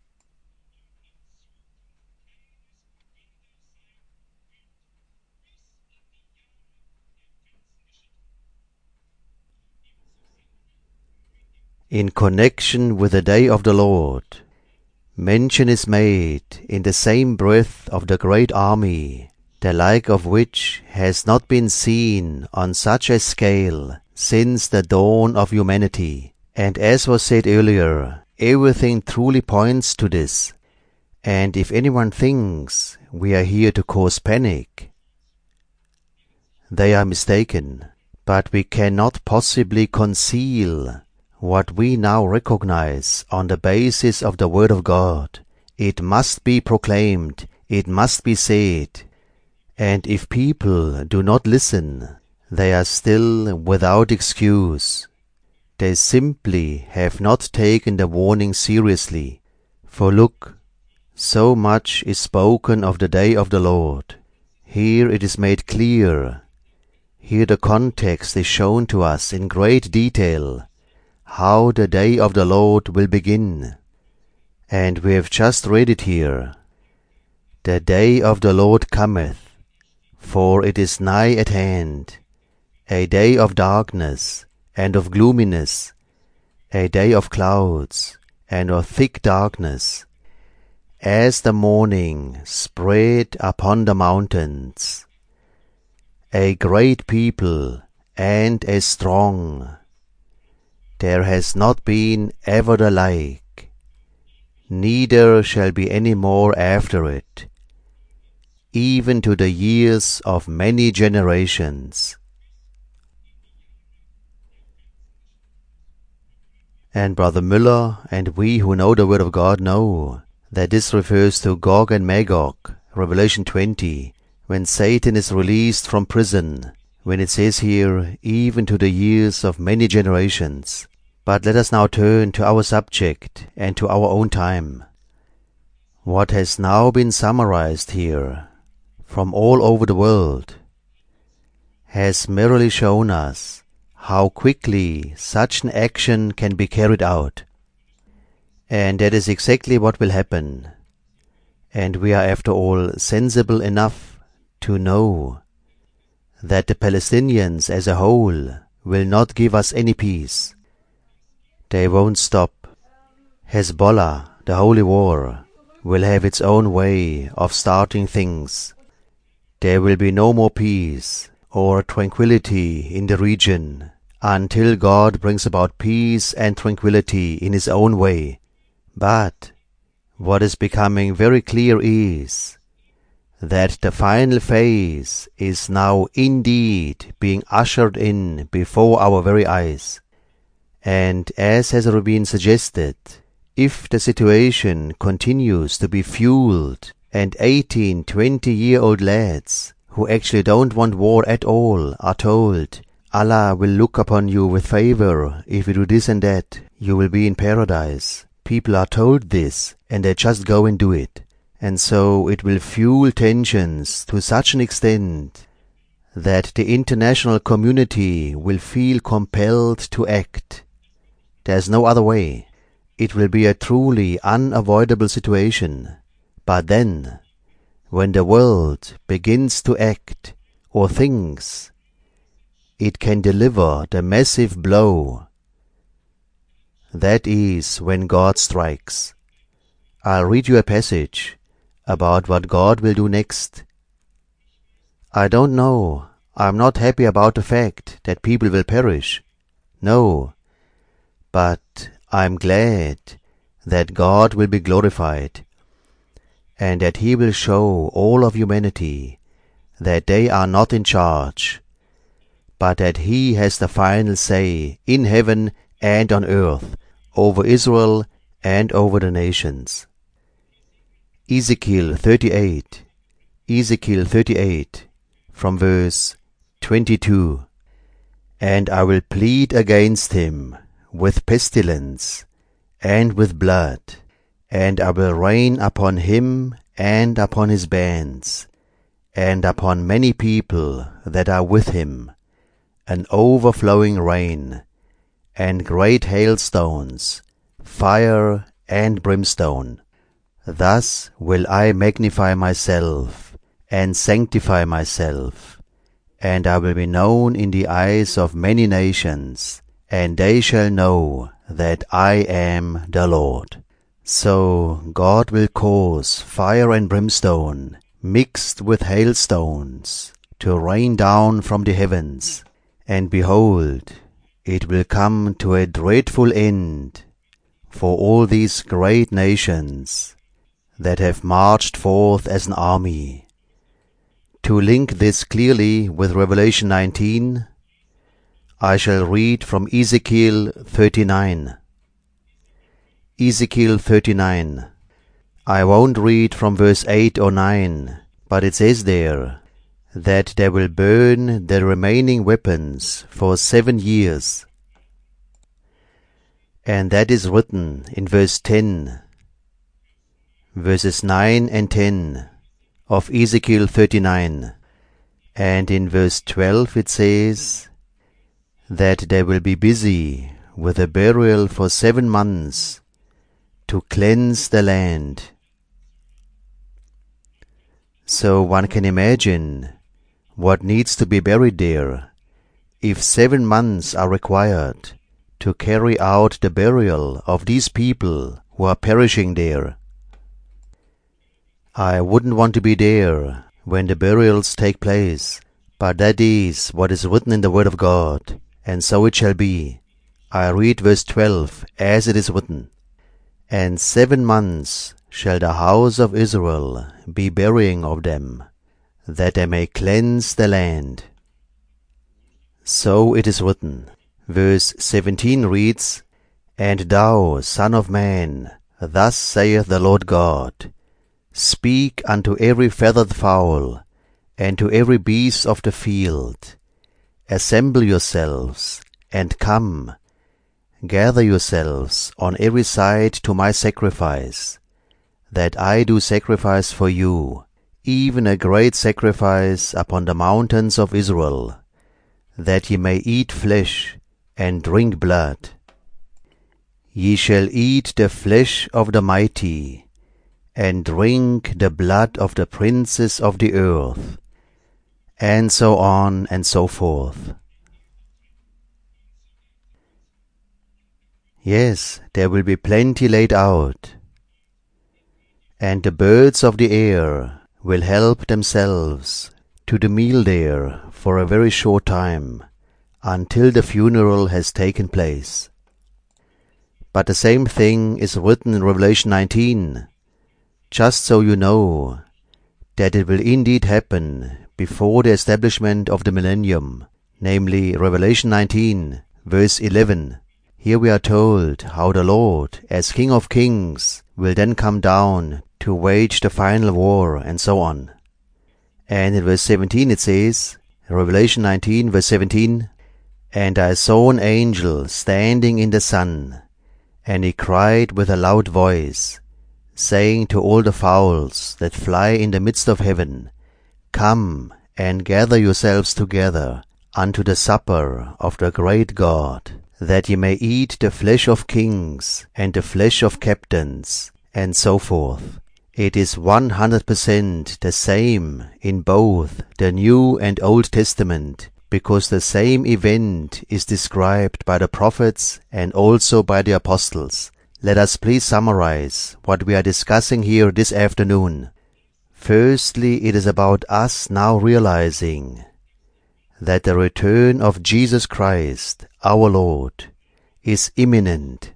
Speaker 1: In connection with the day of the Lord, mention is made in the same breath of the great army, the like of which has not been seen on such a scale since the dawn of humanity. And as was said earlier, everything truly points to this. And if anyone thinks we are here to cause panic, they are mistaken. But we cannot possibly conceal what we now recognize on the basis of the Word of God. It must be proclaimed, it must be said, and if people do not listen, they are still without excuse. They simply have not taken the warning seriously. For look, so much is spoken of the day of the Lord. Here it is made clear. Here the context is shown to us in great detail, how the day of the Lord will begin. And we have just read it here. The day of the Lord cometh, for it is nigh at hand, a day of darkness and of gloominess, a day of clouds and of thick darkness, as the morning spread upon the mountains, a great people and as strong, there has not been ever the like, neither shall be any more after it, even to the years of many generations. And Brother Müller and we who know the Word of God know that this refers to Gog and Magog, Revelation twenty, when Satan is released from prison, when it says here, even to the years of many generations. But let us now turn to our subject and to our own time. What has now been summarized here from all over the world has merely shown us how quickly such an action can be carried out. And that is exactly what will happen. And we are after all sensible enough to know that the Palestinians as a whole will not give us any peace. They won't stop. Hezbollah, the holy war, will have its own way of starting things. There will be no more peace or tranquility in the region until God brings about peace and tranquility in His own way. But what is becoming very clear is that the final phase is now indeed being ushered in before our very eyes. And as has already been suggested, if the situation continues to be fueled and eighteen, twenty-year-old lads who actually don't want war at all are told, Allah will look upon you with favor if you do this and that, you will be in paradise. People are told this and they just go and do it. And so it will fuel tensions to such an extent that the international community will feel compelled to act. There's no other way. It will be a truly unavoidable situation. But then, when the world begins to act or thinks it can deliver the massive blow, that is when God strikes. I'll read you a passage about what God will do next. I don't know. I'm not happy about the fact that people will perish. No. But I'm glad that God will be glorified and that He will show all of humanity that they are not in charge, but that He has the final say in heaven and on earth, over Israel and over the nations. Ezekiel thirty-eight, Ezekiel thirty-eight, from verse twenty-two. And I will plead against him with pestilence and with blood, and I will rain upon him and upon his bands, and upon many people that are with him, an overflowing rain, and great hailstones, fire and brimstone. Thus will I magnify myself, and sanctify myself, and I will be known in the eyes of many nations, and they shall know that I am the Lord. So God will cause fire and brimstone, mixed with hailstones, to rain down from the heavens, and behold, it will come to a dreadful end for all these great nations that have marched forth as an army. To link this clearly with Revelation nineteen, I shall read from Ezekiel thirty-nine. Ezekiel thirty-nine. I won't read from verse eight or nine, but it says there that they will burn the remaining weapons for seven years. And that is written in verse ten, verses nine and ten of Ezekiel thirty-nine. And in verse twelve it says that they will be busy with a burial for seven months to cleanse the land. So one can imagine what needs to be buried there if seven months are required to carry out the burial of these people who are perishing there. I wouldn't want to be there when the burials take place, but that is what is written in the Word of God, and so it shall be. I read verse twelve as it is written, And seven months shall the house of Israel be burying of them, that they may cleanse the land. So it is written. Verse seventeen reads, And thou, Son of man, thus saith the Lord God, Speak unto every feathered fowl, and to every beast of the field, Assemble yourselves, and come, gather yourselves on every side to my sacrifice, that I do sacrifice for you, even a great sacrifice upon the mountains of Israel, that ye may eat flesh and drink blood. Ye shall eat the flesh of the mighty, and drink the blood of the princes of the earth, and so on and so forth. Yes, there will be plenty laid out, and the birds of the air will help themselves to the meal there for a very short time, until the funeral has taken place. But the same thing is written in Revelation nineteen, just so you know that it will indeed happen before the establishment of the millennium, namely Revelation nineteen, verse eleven. Here we are told how the Lord, as King of Kings, will then come down to wage the final war, and so on. And in verse seventeen it says, Revelation nineteen, verse seventeen, "And I saw an angel standing in the sun, and he cried with a loud voice, saying to all the fowls that fly in the midst of heaven, Come and gather yourselves together unto the supper of the great God, that ye may eat the flesh of kings, and the flesh of captains, and so forth." It is one hundred percent the same in both the New and Old Testament, because the same event is described by the prophets and also by the apostles. Let us please summarize what we are discussing here this afternoon. Firstly, it is about us now realizing that the return of Jesus Christ, our Lord, is imminent.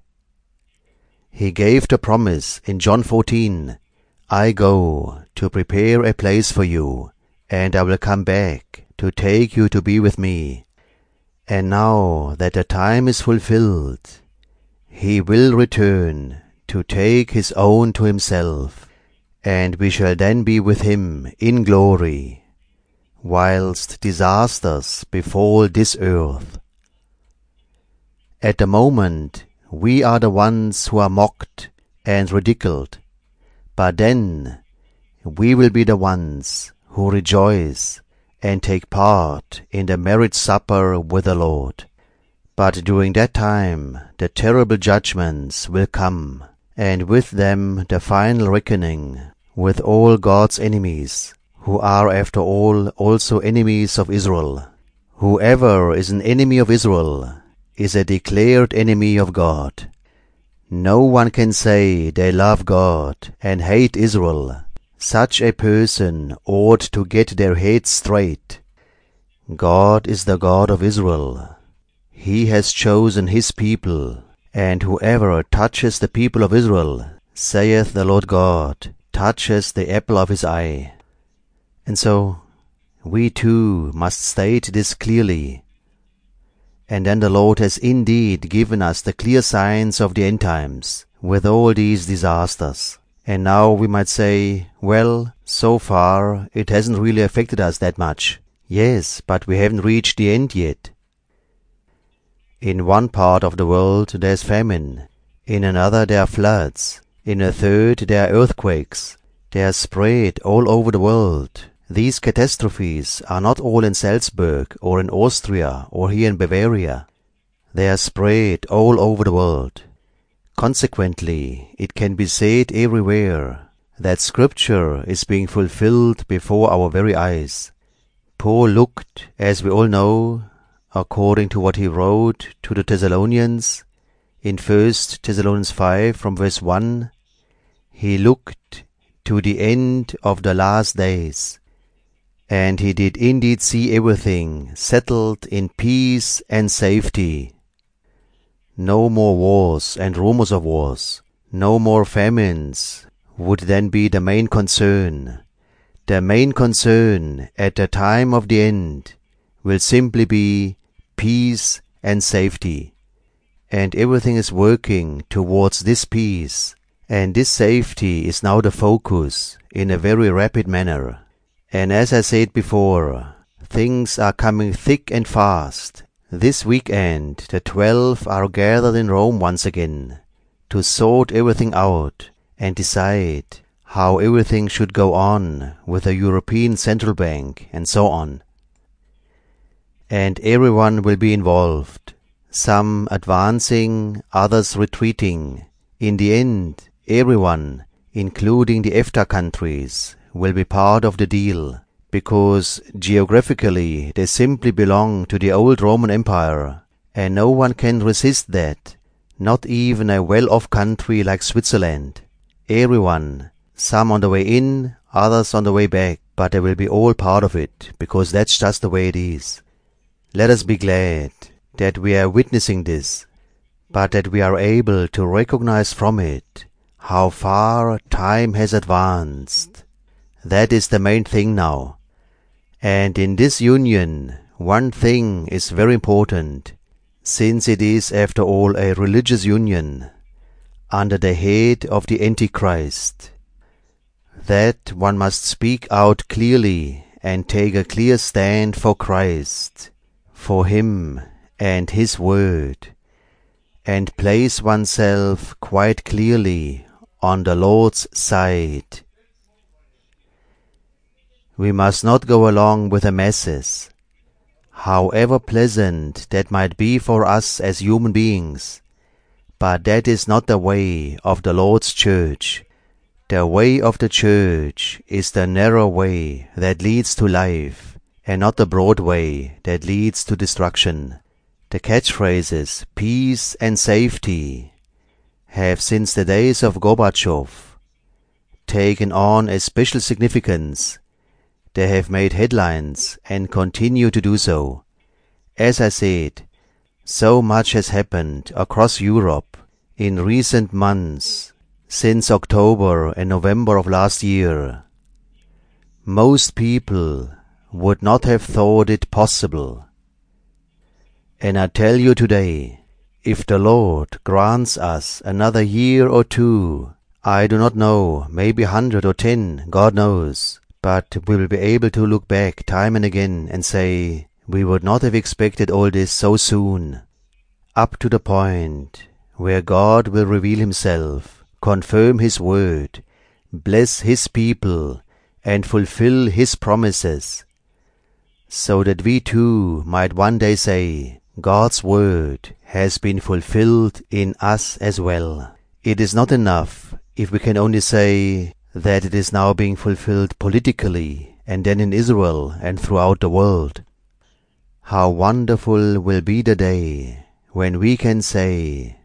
Speaker 1: He gave the promise in John fourteen, "I go to prepare a place for you, and I will come back to take you to be with me." And now that the time is fulfilled, He will return to take His own to Himself, and we shall then be with Him in glory, whilst disasters befall this earth. At the moment, we are the ones who are mocked and ridiculed, but then we will be the ones who rejoice and take part in the marriage supper with the Lord. But during that time the terrible judgments will come, and with them the final reckoning with all God's enemies, who are after all also enemies of Israel. Whoever is an enemy of Israel is a declared enemy of God. No one can say they love God and hate Israel. Such a person ought to get their heads straight. God is the God of Israel. He has chosen His people, and whoever touches the people of Israel, saith the Lord God, touches the apple of His eye. And so, we too must state this clearly. And then the Lord has indeed given us the clear signs of the end times, with all these disasters. And now we might say, well, so far it hasn't really affected us that much. Yes, but we haven't reached the end yet. In one part of the world there is famine, in another there are floods, in a third there are earthquakes. They are spread all over the world. These catastrophes are not all in Salzburg or in Austria or here in Bavaria. They are spread all over the world. Consequently, it can be said everywhere that Scripture is being fulfilled before our very eyes. Paul looked, as we all know, according to what he wrote to the Thessalonians, in First Thessalonians five from verse one, he looked to the end of the last days. And he did indeed see everything settled in peace and safety. No more wars and rumors of wars, no more famines would then be the main concern. The main concern at the time of the end will simply be peace and safety. And everything is working towards this peace, and this safety is now the focus in a very rapid manner. And as I said before, things are coming thick and fast. This weekend the twelve are gathered in Rome once again to sort everything out and decide how everything should go on with the European Central Bank and so on. And everyone will be involved, some advancing, others retreating. In the end, everyone, including the EFTA countries, will be part of the deal, because geographically they simply belong to the old Roman Empire, and no one can resist that, not even a well-off country like Switzerland. Everyone, some on the way in, others on the way back, but they will be all part of it, because that's just the way it is. Let us be glad that we are witnessing this, but that we are able to recognize from it how far time has advanced. That is the main thing now. And in this union, one thing is very important. since it is after all a religious union under the head of the Antichrist, that one must speak out clearly and take a clear stand for Christ, for Him and His Word, and place oneself quite clearly on the Lord's side. We must not go along with the masses, however pleasant that might be for us as human beings, but that is not the way of the Lord's church. The way of the church is the narrow way that leads to life, and not the broad way that leads to destruction. The catchphrases peace and safety have since the days of Gorbachev taken on a special significance. They have made headlines and continue to do so. As I said, so much has happened across Europe in recent months, since October and November of last year. Most people would not have thought it possible. And I tell you today, if the Lord grants us another year or two, I do not know, maybe a hundred or ten, God knows, but we will be able to look back time and again and say, we would not have expected all this so soon, up to the point where God will reveal Himself, confirm His word, bless His people, and fulfill His promises, so that we too might one day say, God's word has been fulfilled in us as well. It is not enough if we can only say that it is now being fulfilled politically, and then in Israel and throughout the world. How wonderful will be the day when we can say,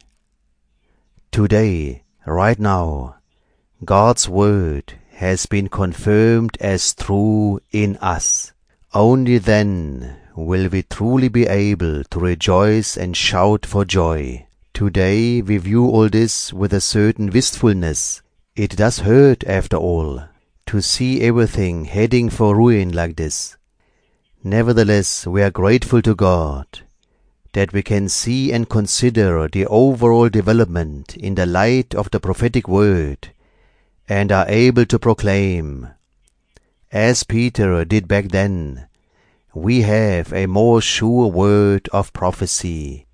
Speaker 1: today, right now, God's word has been confirmed as true in us. Only then will we truly be able to rejoice and shout for joy. Today we view all this with a certain wistfulness. It does hurt, after all, to see everything heading for ruin like this. Nevertheless, we are grateful to God that we can see and consider the overall development in the light of the prophetic word, and are able to proclaim, as Peter did back then, we have a more sure word of prophecy.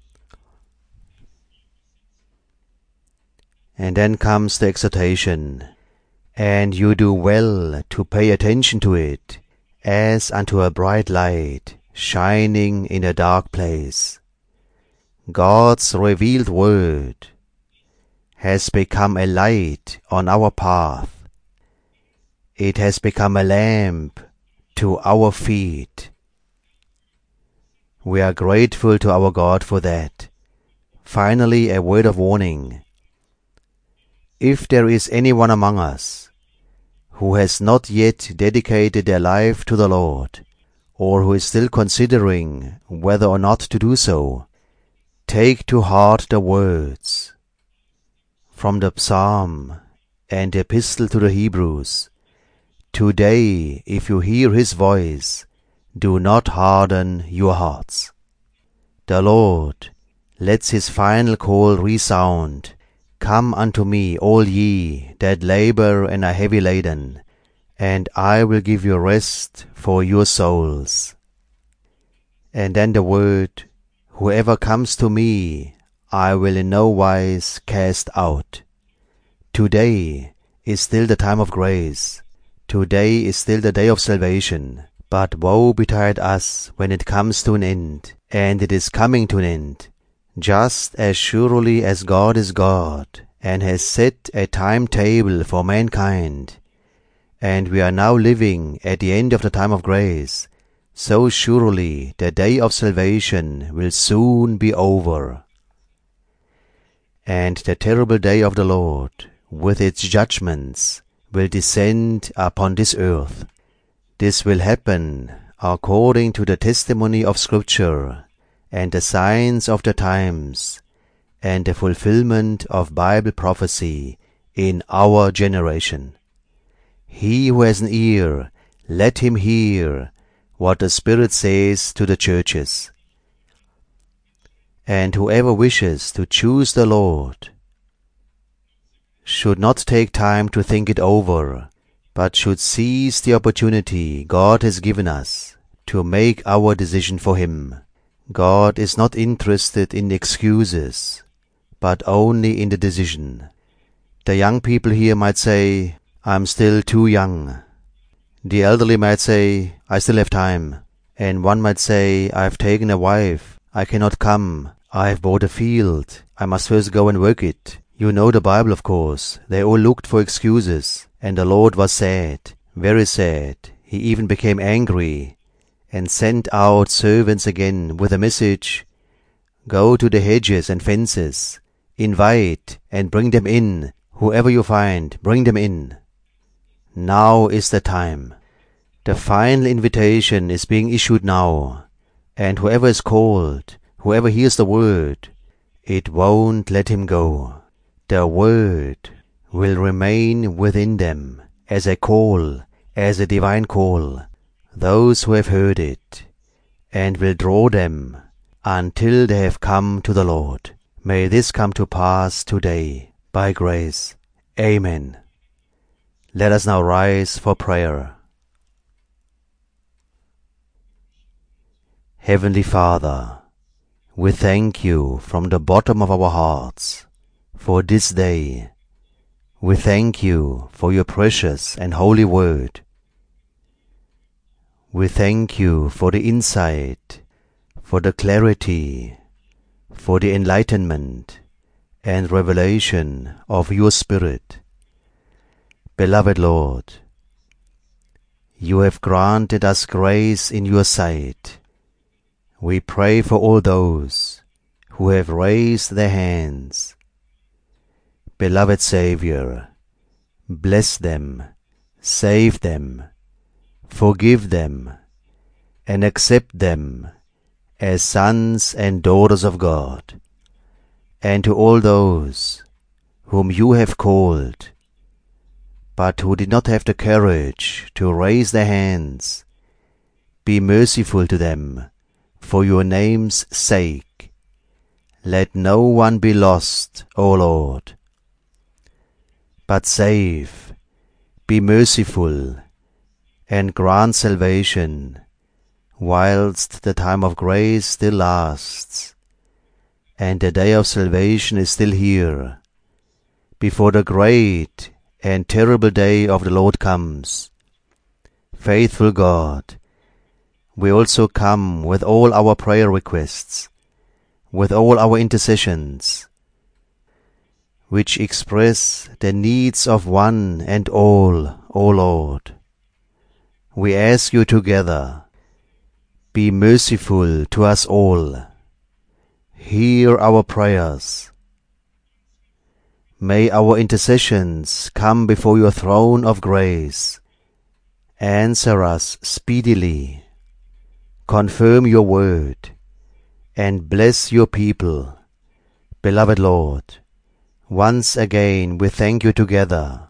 Speaker 1: And then comes the exhortation, and you do well to pay attention to it, as unto a bright light shining in a dark place. God's revealed word has become a light on our path. It has become a lamp to our feet. We are grateful to our God for that. Finally, a word of warning. If there is anyone among us who has not yet dedicated their life to the Lord, or who is still considering whether or not to do so, take to heart the words from the Psalm and the Epistle to the Hebrews. Today, if you hear His voice, do not harden your hearts. The Lord lets His final call resound. Come unto me, all ye that labor and are heavy laden, and I will give you rest for your souls. And then the word, whoever comes to me, I will in no wise cast out. Today is still the time of grace. Today is still the day of salvation. But woe betide us when it comes to an end, and it is coming to an end. Just as surely as God is God, and has set a timetable for mankind, and we are now living at the end of the time of grace, so surely the day of salvation will soon be over. And the terrible day of the Lord, with its judgments, will descend upon this earth. This will happen according to the testimony of Scripture, and the signs of the times, and the fulfillment of Bible prophecy in our generation. He who has an ear, let him hear what the Spirit says to the churches. And whoever wishes to choose the Lord should not take time to think it over, but should seize the opportunity God has given us to make our decision for Him. God is not interested in excuses, but only in the decision. The young people here might say, I'm still too young. The elderly might say, I still have time. And one might say, I've taken a wife, I cannot come, I've bought a field, I must first go and work it. You know the Bible, of course. They all looked for excuses, and the Lord was sad, very sad. He even became angry, and sent out servants again with a message, Go to the hedges and fences, invite and bring them in, whoever you find, bring them in. Now is the time. The final invitation is being issued now, and whoever is called, whoever hears the word, it won't let him go. The word will remain within them as a call, as a divine call, those who have heard it, and will draw them until they have come to the Lord. May this come to pass today, by grace. Amen. Let us now rise for prayer. Heavenly Father, we thank you from the bottom of our hearts for this day. We thank you for your precious and holy word. We thank you for the insight, for the clarity, for the enlightenment and revelation of your Spirit. Beloved Lord, you have granted us grace in your sight. We pray for all those who have raised their hands. Beloved Savior, bless them, save them, forgive them, and accept them as sons and daughters of God. And to all those whom you have called, but who did not have the courage to raise their hands, be merciful to them for your name's sake. Let no one be lost, O Lord, but save, be merciful, and grant salvation whilst the time of grace still lasts, and the day of salvation is still here, before the great and terrible day of the Lord comes. Faithful God, we also come with all our prayer requests, with all our intercessions, which express the needs of one and all, O Lord. We ask you together, be merciful to us all. Hear our prayers. May our intercessions come before your throne of grace. Answer us speedily. Confirm your word, and bless your people. Beloved Lord, once again we thank you together.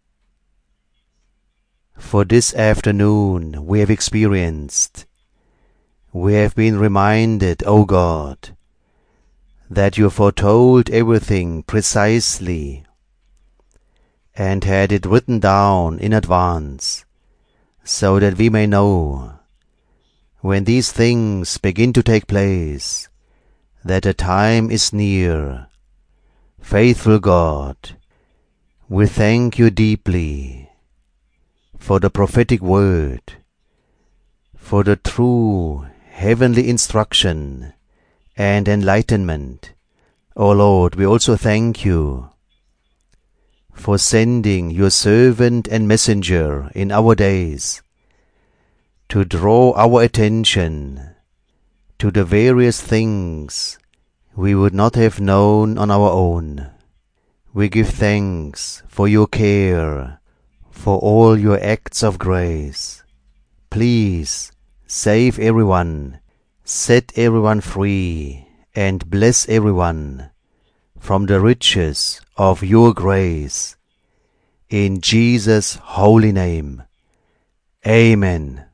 Speaker 1: For this afternoon we have experienced, we have been reminded, O God, that you foretold everything precisely, and had it written down in advance, so that we may know, when these things begin to take place, that the time is near. Faithful God, we thank you deeply for the prophetic word, for the true heavenly instruction and enlightenment. O Lord, we also thank you for sending your servant and messenger in our days to draw our attention to the various things we would not have known on our own. We give thanks for your care, for all your acts of grace. Please save everyone, set everyone free, and bless everyone from the riches of your grace. In Jesus' holy name, Amen.